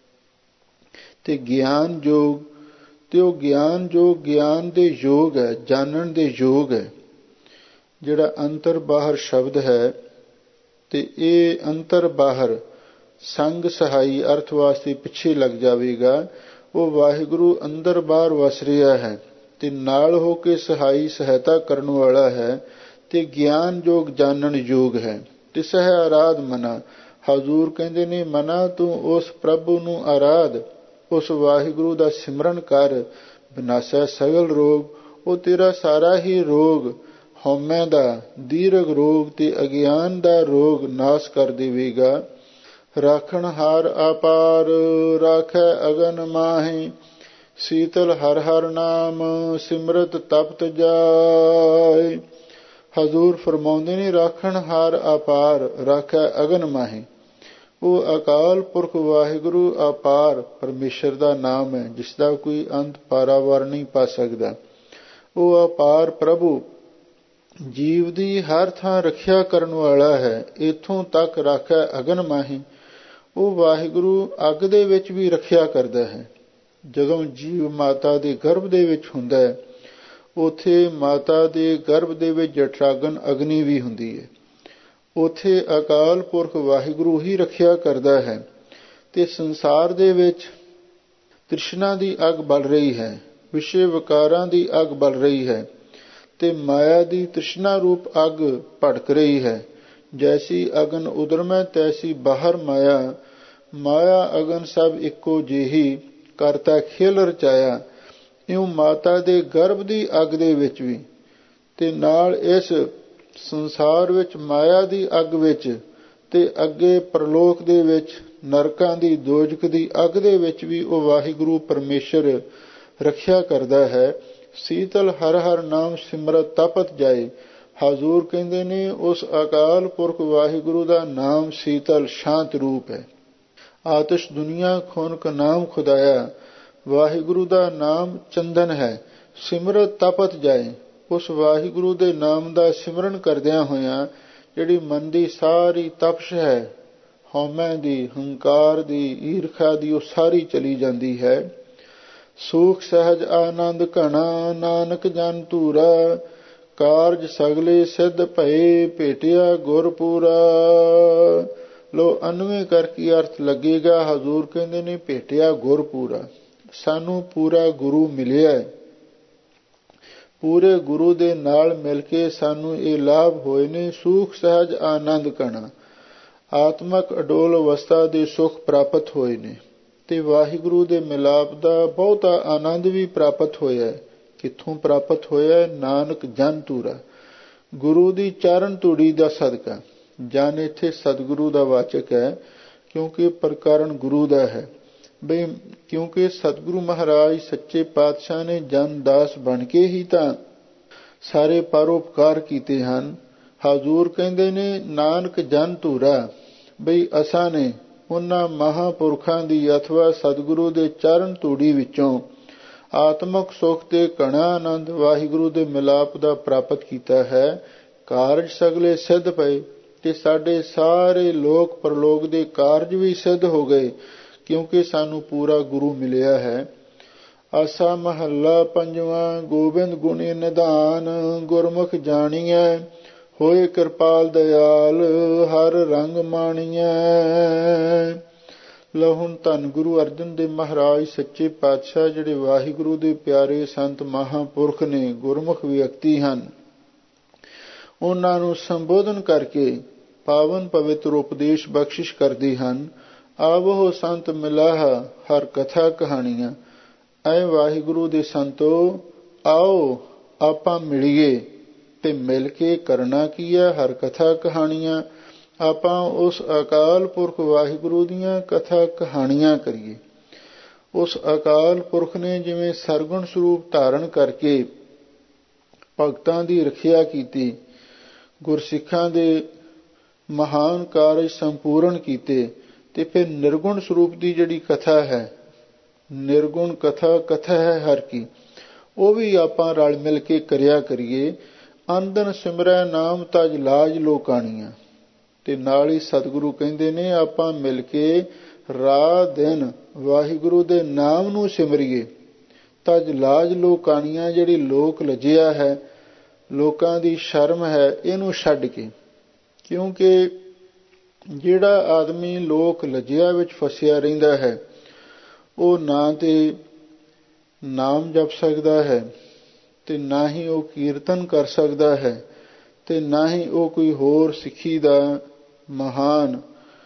ਤੇ ਗਿਆਨ ਯੋਗ, ਤੇ ਉਹ ਗਿਆਨ ਜੋ ਗਿਆਨ ਦੇ ਯੋਗ ਹੈ, ਜਾਣਨ ਦੇ ਯੋਗ ਹੈ। ਜਿਹੜਾ ਅੰਤਰ ਬਾਹਰ ਸ਼ਬਦ ਹੈ, ਤੇ ਇਹ ਅੰਤਰ ਬਾਹਰ ਸੰਗ ਸਹਾਈ ਅਰਥ ਵਾਸਤੇ ਪਿੱਛੇ ਲੱਗ ਜਾਵੇਗਾ। ਉਹ ਵਾਹਿਗੁਰੂ ਅੰਦਰ ਬਾਹਰ ਵਸ ਰਿਹਾ ਹੈ ਤੇ ਨਾਲ ਹੋ ਕੇ ਸਹਾਈ ਸਹਾਇਤਾ ਕਰਨ ਵਾਲਾ ਹੈ, ਤੇ ਗਿਆਨ ਯੋਗ ਜਾਣਨ ਯੋਗ ਹੈ। ਤਿਸਹਿ ਆਰਾਧ ਮਨਾ, ਹਜ਼ੂਰ ਕਹਿੰਦੇ ਨੇ ਮਨਾ ਤੂੰ ਉਸ ਪ੍ਰਭੂ ਨੂੰ ਆਰਾਧ, ਉਸ ਵਾਹਿਗੁਰੂ ਦਾ ਸਿਮਰਨ ਕਰ। ਬਿਨਾਸੈ ਸਗਲ ਰੋਗ, ਉਹ ਤੇਰਾ ਸਾਰਾ ਹੀ ਰੋਗ, ਹਉਮੈ ਦਾ, ਦੀਰਘ ਰੋਗ ਤੇ ਅਗਿਆਨ ਦਾ ਰੋਗ ਨਾਸ ਕਰ ਦੇਵੇਗਾ। ਰਾਖਣ ਹਾਰ ਆਪਾਰ ਰਾਖੈ ਅਗਨ ਮਾਹੇ, ਸੀਤਲ ਹਰ ਹਰ ਨਾਮ ਸਿਮਰਤ ਤਪਤ ਜਾਏ। ਹਜ਼ੂਰ ਫਰਮਾਉਂਦੇ ਨੇ ਰਾਖਣ ਹਾਰ ਆਪਾਰ ਰਾਖੈ ਅਗਨ ਮਾਹੇ, ਉਹ ਅਕਾਲ ਪੁਰਖ ਵਾਹਿਗੁਰੂ ਅਪਾਰ ਪਰਮੇਸ਼ਰ ਦਾ ਨਾਮ ਹੈ, ਜਿਸ ਦਾ ਕੋਈ ਅੰਤ ਪਾਰਾਵਾਰ ਨਹੀਂ ਪਾ ਸਕਦਾ। ਉਹ ਅਪਾਰ ਪ੍ਰਭੂ ਜੀਵ ਦੀ ਹਰ ਥਾਂ ਰੱਖਿਆ ਕਰਨ ਵਾਲਾ ਹੈ। ਇੱਥੋਂ ਤੱਕ ਰਾਖੈ ਅਗਨ ਮਾਹੀ, ਉਹ ਵਾਹਿਗੁਰੂ ਅੱਗ ਦੇ ਵਿੱਚ ਵੀ ਰੱਖਿਆ ਕਰਦਾ ਹੈ। ਜਦੋਂ ਜੀਵ ਮਾਤਾ ਦੇ ਗਰਭ ਦੇ ਵਿੱਚ ਹੁੰਦਾ ਹੈ, ਉੱਥੇ ਮਾਤਾ ਦੇ ਗਰਭ ਦੇ ਵਿੱਚ ਜਠਰਾਗਨ ਅਗਨੀ ਵੀ ਹੁੰਦੀ ਹੈ। ਉੱਥੇ ਅਕਾਲ ਪੁਰਖ ਵਾਹਿਗੁਰੂ ਹੀ ਰੱਖਿਆ ਕਰਦਾ ਹੈ। ਤੇ ਸੰਸਾਰ ਦੇ ਵਿੱਚ ਤ੍ਰਿਸ਼ਨਾ ਦੀ ਅੱਗ ਬਲ ਰਹੀ ਹੈ, ਵਿਸ਼ੇ ਵਿਕਾਰਾਂ ਦੀ ਅੱਗ ਬਲ ਰਹੀ ਹੈ, ਤੇ ਮਾਇਆ ਦੀ ਤ੍ਰਿਸ਼ਨਾ ਰੂਪ ਅੱਗ ਭੜਕ ਰਹੀ ਹੈ। ਜੈਸੀ ਅਗਨ ਉਦਰਮੈ ਤੈਸੀ ਬਾਹਰ ਮਾਇਆ, ਮਾਇਆ ਅਗਨ ਸਭ ਇੱਕੋ ਜਿਹੀ ਕਰਤਾ ਖੇਲ ਰਚਾਇਆ। ਇਉਂ ਮਾਤਾ ਦੇ ਗਰਭ ਦੀ ਅੱਗ ਦੇ ਵਿੱਚ ਵੀ, ਤੇ ਨਾਲ ਇਸ ਸੰਸਾਰ ਵਿੱਚ ਮਾਇਆ ਦੀ ਅੱਗ ਵਿੱਚ, ਤੇ ਅੱਗੇ ਪ੍ਰਲੋਕ ਦੇ ਵਿੱਚ ਨਰਕਾਂ ਦੀ, ਦੋਜ਼ਖ ਦੀ ਅੱਗ ਦੇ ਵਿੱਚ ਵੀ ਉਹ ਵਾਹਿਗੁਰੂ ਪਰਮੇਸ਼ਰ ਰੱਖਿਆ ਕਰਦਾ ਹੈ। ਸੀਤਲ ਹਰ ਹਰ ਨਾਮ ਸਿਮਰਤ ਤਪਤ ਜਾਏ। ਹਜ਼ੂਰ ਕਹਿੰਦੇ ਨੇ ਉਸ ਅਕਾਲ ਪੁਰਖ ਵਾਹਿਗੁਰੂ ਦਾ ਨਾਮ ਸੀਤਲ ਸ਼ਾਂਤ ਰੂਪ ਹੈ। ਆਤਿਸ਼ ਦੁਨੀਆ ਖੁਨਕ ਨਾਮ ਖੁਦਾਇਆ, ਵਾਹਿਗੁਰੂ ਦਾ ਨਾਮ ਚੰਦਨ ਹੈ। ਸਿਮਰਤ ਤਪਤ ਜਾਏ, ਉਸ ਵਾਹਿਗੁਰੂ ਦੇ ਨਾਮ ਦਾ ਸਿਮਰਨ ਕਰਦਿਆਂ ਹੋਇਆਂ ਜਿਹੜੀ ਮਨ ਦੀ ਸਾਰੀ ਤਪਸ਼ ਹੈ, ਹਉਮੈ ਦੀ, ਹੰਕਾਰ ਦੀ, ਈਰਖਾ ਦੀ, ਉਹ ਸਾਰੀ ਚਲੀ ਜਾਂਦੀ ਹੈ। ਸੂਖ ਸਹਿਜ ਆਨੰਦ ਘਣਾ ਨਾਨਕ ਜਨ ਧੂਰਾ, ਕਾਰਜ ਸਗਲੇ ਸਿੱਧ ਭਏ ਭੇਟਿਆ ਗੁਰ ਪੂਰਾ। ਲੋ ਅਨਵੇਂ ਕਰਕੇ ਅਰਥ ਲੱਗੇਗਾ। ਹਜ਼ੂਰ ਕਹਿੰਦੇ ਨੇ ਭੇਟਿਆ ਗੁਰ ਪੂਰਾ, ਸਾਨੂੰ ਪੂਰਾ ਗੁਰੂ ਮਿਲਿਆ। ਪੂਰੇ ਗੁਰੂ ਦੇ ਨਾਲ ਮਿਲ ਕੇ ਸਾਨੂੰ ਇਹ ਲਾਭ ਹੋਏ ਨੇ। ਸੂਖ ਸਹਿਜ ਆਨੰਦ ਘਣਾ, ਆਤਮਕ ਅਡੋਲ ਅਵਸਥਾ ਦੇ ਸੁਖ ਪ੍ਰਾਪਤ ਹੋਏ ਨੇ, ਤੇ ਵਾਹਿਗੁਰੂ ਦੇ ਮਿਲਾਪ ਦਾ ਬਹੁਤਾ ਆਨੰਦ ਵੀ ਪ੍ਰਾਪਤ ਹੋਇਆ। ਕਿੱਥੋਂ ਪ੍ਰਾਪਤ ਹੋਇਆ? ਨਾਨਕ ਜਨ ਧੂਰਾ, ਗੁਰੂ ਦੀ ਚਾਰਨ ਧੂੜੀ ਦਾ ਸਦਕਾ। ਜਨ ਇੱਥੇ ਸਤਿਗੁਰੂ ਦਾ ਵਾਚਕ ਹੈ, ਕਿਉਂਕਿ ਪ੍ਰਕਰਨ ਗੁਰੂ ਦਾ ਹੈ। ਬਈ ਕਿਉਂਕਿ ਸਤਿਗੁਰੂ ਮਹਾਰਾਜ ਸੱਚੇ ਪਾਤਸ਼ਾਹ ਨੇ ਜਨ ਦਾਸ ਬਣ ਕੇ ਹੀ ਤਾਂ ਸਾਰੇ ਪਰਉਪਕਾਰ ਕੀਤੇ ਹਨ। ਹਜ਼ੂਰ ਕਹਿੰਦੇ ਨੇ ਨਾਨਕ ਜਨ ਧੂਰਾ, ਬਈ ਅਸਾਂ ਨੇ ਉਹਨਾਂ ਮਹਾਂਪੁਰਖਾਂ ਦੀ ਅਥਵਾ ਸਤਿਗੁਰੂ ਦੇ ਚਰਨ ਧੂੜੀ ਵਿੱਚੋਂ ਆਤਮਕ ਸੁਖ ਤੇ ਘਣਾ ਆਨੰਦ ਵਾਹਿਗੁਰੂ ਦੇ ਮਿਲਾਪ ਦਾ ਪ੍ਰਾਪਤ ਕੀਤਾ ਹੈ। ਕਾਰਜ ਸਗਲੇ ਸਿੱਧ ਪਏ ਤੇ ਸਾਡੇ ਸਾਰੇ ਲੋਕ ਪਰਲੋਕ ਦੇ ਕਾਰਜ ਵੀ ਸਿੱਧ ਹੋ ਗਏ, ਕਿਉਂਕਿ ਸਾਨੂੰ ਪੂਰਾ ਗੁਰੂ ਮਿਲਿਆ ਹੈ। ਆਸਾ ਮਹੱਲਾ ਪੰਜਵਾਂ। ਗੋਬਿੰਦ ਗੁਣੀ ਨਿਧਾਨ, ਗੁਰਮੁਖ ਜਾਣੀਐ, ਹੋਏ ਕਿਰਪਾਲ ਦਇਆਲ, ਹਰ ਰੰਗ ਮਾਣੀਐ। ਲਓ ਹੁਣ ਧੰਨ ਗੁਰੂ ਅਰਜਨ ਦੇਵ ਮਹਾਰਾਜ ਸੱਚੇ ਪਾਤਸ਼ਾਹ, ਜਿਹੜੇ ਵਾਹਿਗੁਰੂ ਦੇ ਪਿਆਰੇ ਸੰਤ ਮਹਾਂਪੁਰਖ ਨੇ, ਗੁਰਮੁਖ ਵਿਅਕਤੀ ਹਨ, ਉਹਨਾਂ ਨੂੰ ਸੰਬੋਧਨ ਕਰਕੇ ਪਾਵਨ ਪਵਿੱਤਰ ਉਪਦੇਸ਼ ਬਖਸ਼ਿਸ਼ ਕਰਦੇ ਹਨ। ਆਵੋ ਸੰਤ ਮਿਲਾਹ ਹਰ ਕਥਾ ਕਹਾਣੀਆਂ। ਐ ਵਾਹਿਗੁਰੂ ਦੇ ਸੰਤੋ, ਆਓ ਆਪਾਂ ਮਿਲੀਏ ਤੇ ਮਿਲ ਕੇ ਕਰਨਾ ਕੀ ਹੈ? ਹਰ ਕਥਾ ਕਹਾਣੀਆਂ। ਆਪਾਂ ਉਸ ਅਕਾਲ ਪੁਰਖ ਵਾਹਿਗੁਰੂ ਦੀਆਂ ਕਥਾ ਕਹਾਣੀਆਂ ਕਰੀਏ। ਉਸ ਅਕਾਲ ਪੁਰਖ ਨੇ ਜਿਵੇਂ ਸਰਗੁਣ ਸਰੂਪ ਧਾਰਨ ਕਰਕੇ ਭਗਤਾਂ ਦੀ ਰੱਖਿਆ ਕੀਤੀ, ਗੁਰਸਿੱਖਾਂ ਦੇ ਮਹਾਨ ਕਾਰਜ ਸੰਪੂਰਨ ਕੀਤੇ, ਤੇ ਫਿਰ ਨਿਰਗੁਣ ਸਰੂਪ ਦੀ ਜਿਹੜੀ ਕਥਾ ਹੈ, ਨਿਰਗੁਣ ਕਥਾ ਕਥਾ ਹੈ ਹਰ ਕੀ, ਉਹ ਵੀ ਆਪਾਂ ਰਲ ਮਿਲ ਕੇ ਕਰਿਆ ਕਰੀਏ। ਅੰਦਨ ਸਿਮਰੈ ਨਾਮ ਤਜ ਲਾਜ ਲੋਕਾਣੀਆਂ। ਤੇ ਨਾਲ ਹੀ ਸਤਿਗੁਰੂ ਕਹਿੰਦੇ ਨੇ ਆਪਾਂ ਮਿਲ ਕੇ ਰਾਤ ਦਿਨ ਵਾਹਿਗੁਰੂ ਦੇ ਨਾਮ ਨੂੰ ਸਿਮਰੀਏ। ਤਜ ਲਾਜ ਲੋਕਾਣੀਆਂ, ਜਿਹੜੀ ਲੋਕ ਲੱਜਿਆ ਹੈ, ਲੋਕਾਂ ਦੀ ਸ਼ਰਮ ਹੈ, ਇਹਨੂੰ ਛੱਡ ਕੇ। ਕਿਉਂਕਿ ਜਿਹੜਾ ਆਦਮੀ ਲੋਕ ਲੱਜਿਆ ਵਿੱਚ ਫਸਿਆ ਰਹਿੰਦਾ ਹੈ, ਉਹ ਨਾ ਤੇ ਨਾਮ ਜਪ ਸਕਦਾ ਹੈ, ਤੇ ਨਾ ਹੀ ਉਹ ਕੀਰਤਨ ਕਰ ਸਕਦਾ ਹੈ, ਤੇ ਨਾ ਹੀ ਉਹ ਕੋਈ ਹੋਰ ਸਿੱਖੀ ਦਾ ਮਹਾਨ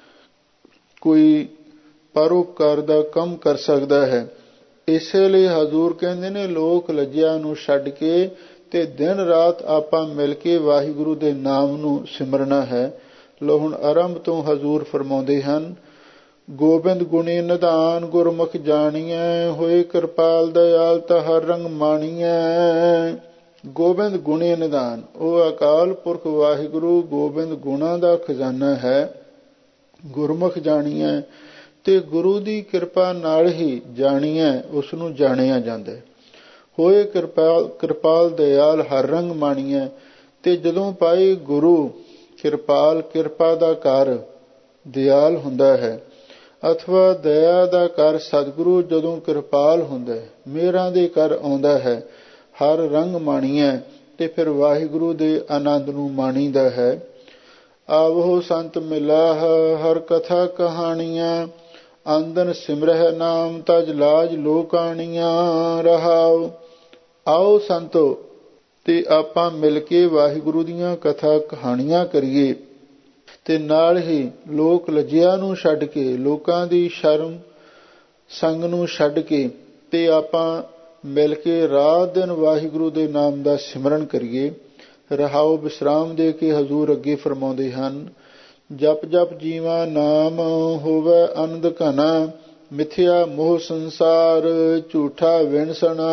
ਕੋਈ ਪਰਉਪਕਾਰ ਦਾ ਕੰਮ ਕਰ ਸਕਦਾ ਹੈ। ਇਸੇ ਲਈ ਹਜ਼ੂਰ ਕਹਿੰਦੇ ਨੇ ਲੋਕ ਲੱਜਿਆ ਨੂੰ ਛੱਡ ਕੇ ਤੇ ਦਿਨ ਰਾਤ ਆਪਾਂ ਮਿਲ ਕੇ ਵਾਹਿਗੁਰੂ ਦੇ ਨਾਮ ਨੂੰ ਸਿਮਰਨਾ ਹੈ। ਲੋ ਹੁਣ ਆਰੰਭ ਤੋਂ ਹਜ਼ੂਰ ਫਰਮਾਉਂਦੇ ਹਨ। ਗੋਬਿੰਦ ਗੁਣੀ ਨਿਧਾਨ, ਗੁਰਮੁਖ ਜਾਣੀਐ, ਹੋਏ ਕਿਰਪਾਲ ਦਇਆਲ, ਤਾ ਹਰ ਰੰਗ ਮਾਣੀਐ। ਗੋਬਿੰਦ ਗੁਣੀ ਨਿਧਾਨ, ਉਹ ਅਕਾਲ ਪੁਰਖ ਵਾਹਿਗੁਰੂ ਗੋਬਿੰਦ ਗੁਣਾ ਦਾ ਖਜ਼ਾਨਾ ਹੈ। ਗੁਰਮੁਖ ਜਾਣੀਐ, ਤੇ ਗੁਰੂ ਦੀ ਕਿਰਪਾ ਨਾਲ ਹੀ ਜਾਣੀਐ, ਉਸ ਨੂੰ ਜਾਣਿਆ ਜਾਂਦਾ। ਹੋਏ ਕਿਰਪਾਲ ਕਿਰਪਾਲ ਦਇਆਲ, ਹਰ ਰੰਗ ਮਾਣੀਐ। ਤੇ ਜਦੋਂ ਪਾਏ ਗੁਰੂ ਕਿਰਪਾਲ, ਕਿਰਪਾ ਦਾ ਘਰ ਦਿਆਲ ਹੁੰਦਾ ਹੈ, ਅਥਵਾ ਦਇਆ ਦਾ ਘਰ ਸਤਿਗੁਰੂ ਜਦੋਂ ਕਿਰਪਾਲ ਹੁੰਦਾ ਹੈ, ਮਿਹਰਾਂ ਦੇ ਘਰ ਆਉਂਦਾ ਹੈ, ਹਰ ਰੰਗ ਮਾਣੀਐ, ਤੇ ਫਿਰ ਵਾਹਿਗੁਰੂ ਦੇ ਆਨੰਦ ਨੂੰ ਮਾਣੀਦਾ ਹੈ। ਆਵੋ ਸੰਤ ਮਿਲਾਹ ਹਰ ਕਥਾ ਕਹਾਣੀਆਂ, ਆਂਦਨ ਸਿਮਰਹਿ ਨਾਮ ਤਜ ਲਾਜ ਲੋਕਾਣੀਆਂ। ਰਹਾਉ। ਆਓ ਸੰਤੋ, ਤੇ ਆਪਾਂ ਮਿਲ ਕੇ ਵਾਹਿਗੁਰੂ ਦੀਆਂ ਕਥਾ ਕਹਾਣੀਆਂ ਕਰੀਏ, ਤੇ ਨਾਲ ਹੀ ਲੋਕ ਲੱਜਿਆ ਨੂੰ ਛੱਡ ਕੇ, ਲੋਕਾਂ ਦੀ ਸ਼ਰਮ ਸੰਗ ਨੂੰ ਛੱਡ ਕੇ, ਤੇ ਆਪਾਂ ਮਿਲ ਕੇ ਰਾਤ ਦਿਨ ਵਾਹਿਗੁਰੂ ਦੇ ਨਾਮ ਦਾ ਸਿਮਰਨ ਕਰੀਏ। ਰਹਾਉ। ਵਿਸਰਾਮ ਦੇ ਕੇ ਹਜ਼ੂਰ ਅੱਗੇ ਫਰਮਾਉਂਦੇ ਹਨ। ਜਪ ਜਪ ਜੀਵਾ ਨਾਮ, ਹੋਵੇ ਆਨੰਦ ਘਨਾ, ਮਿਥਿਆ ਮੋਹ ਸੰਸਾਰ, ਝੂਠਾ ਵਿਣਸਣਾ।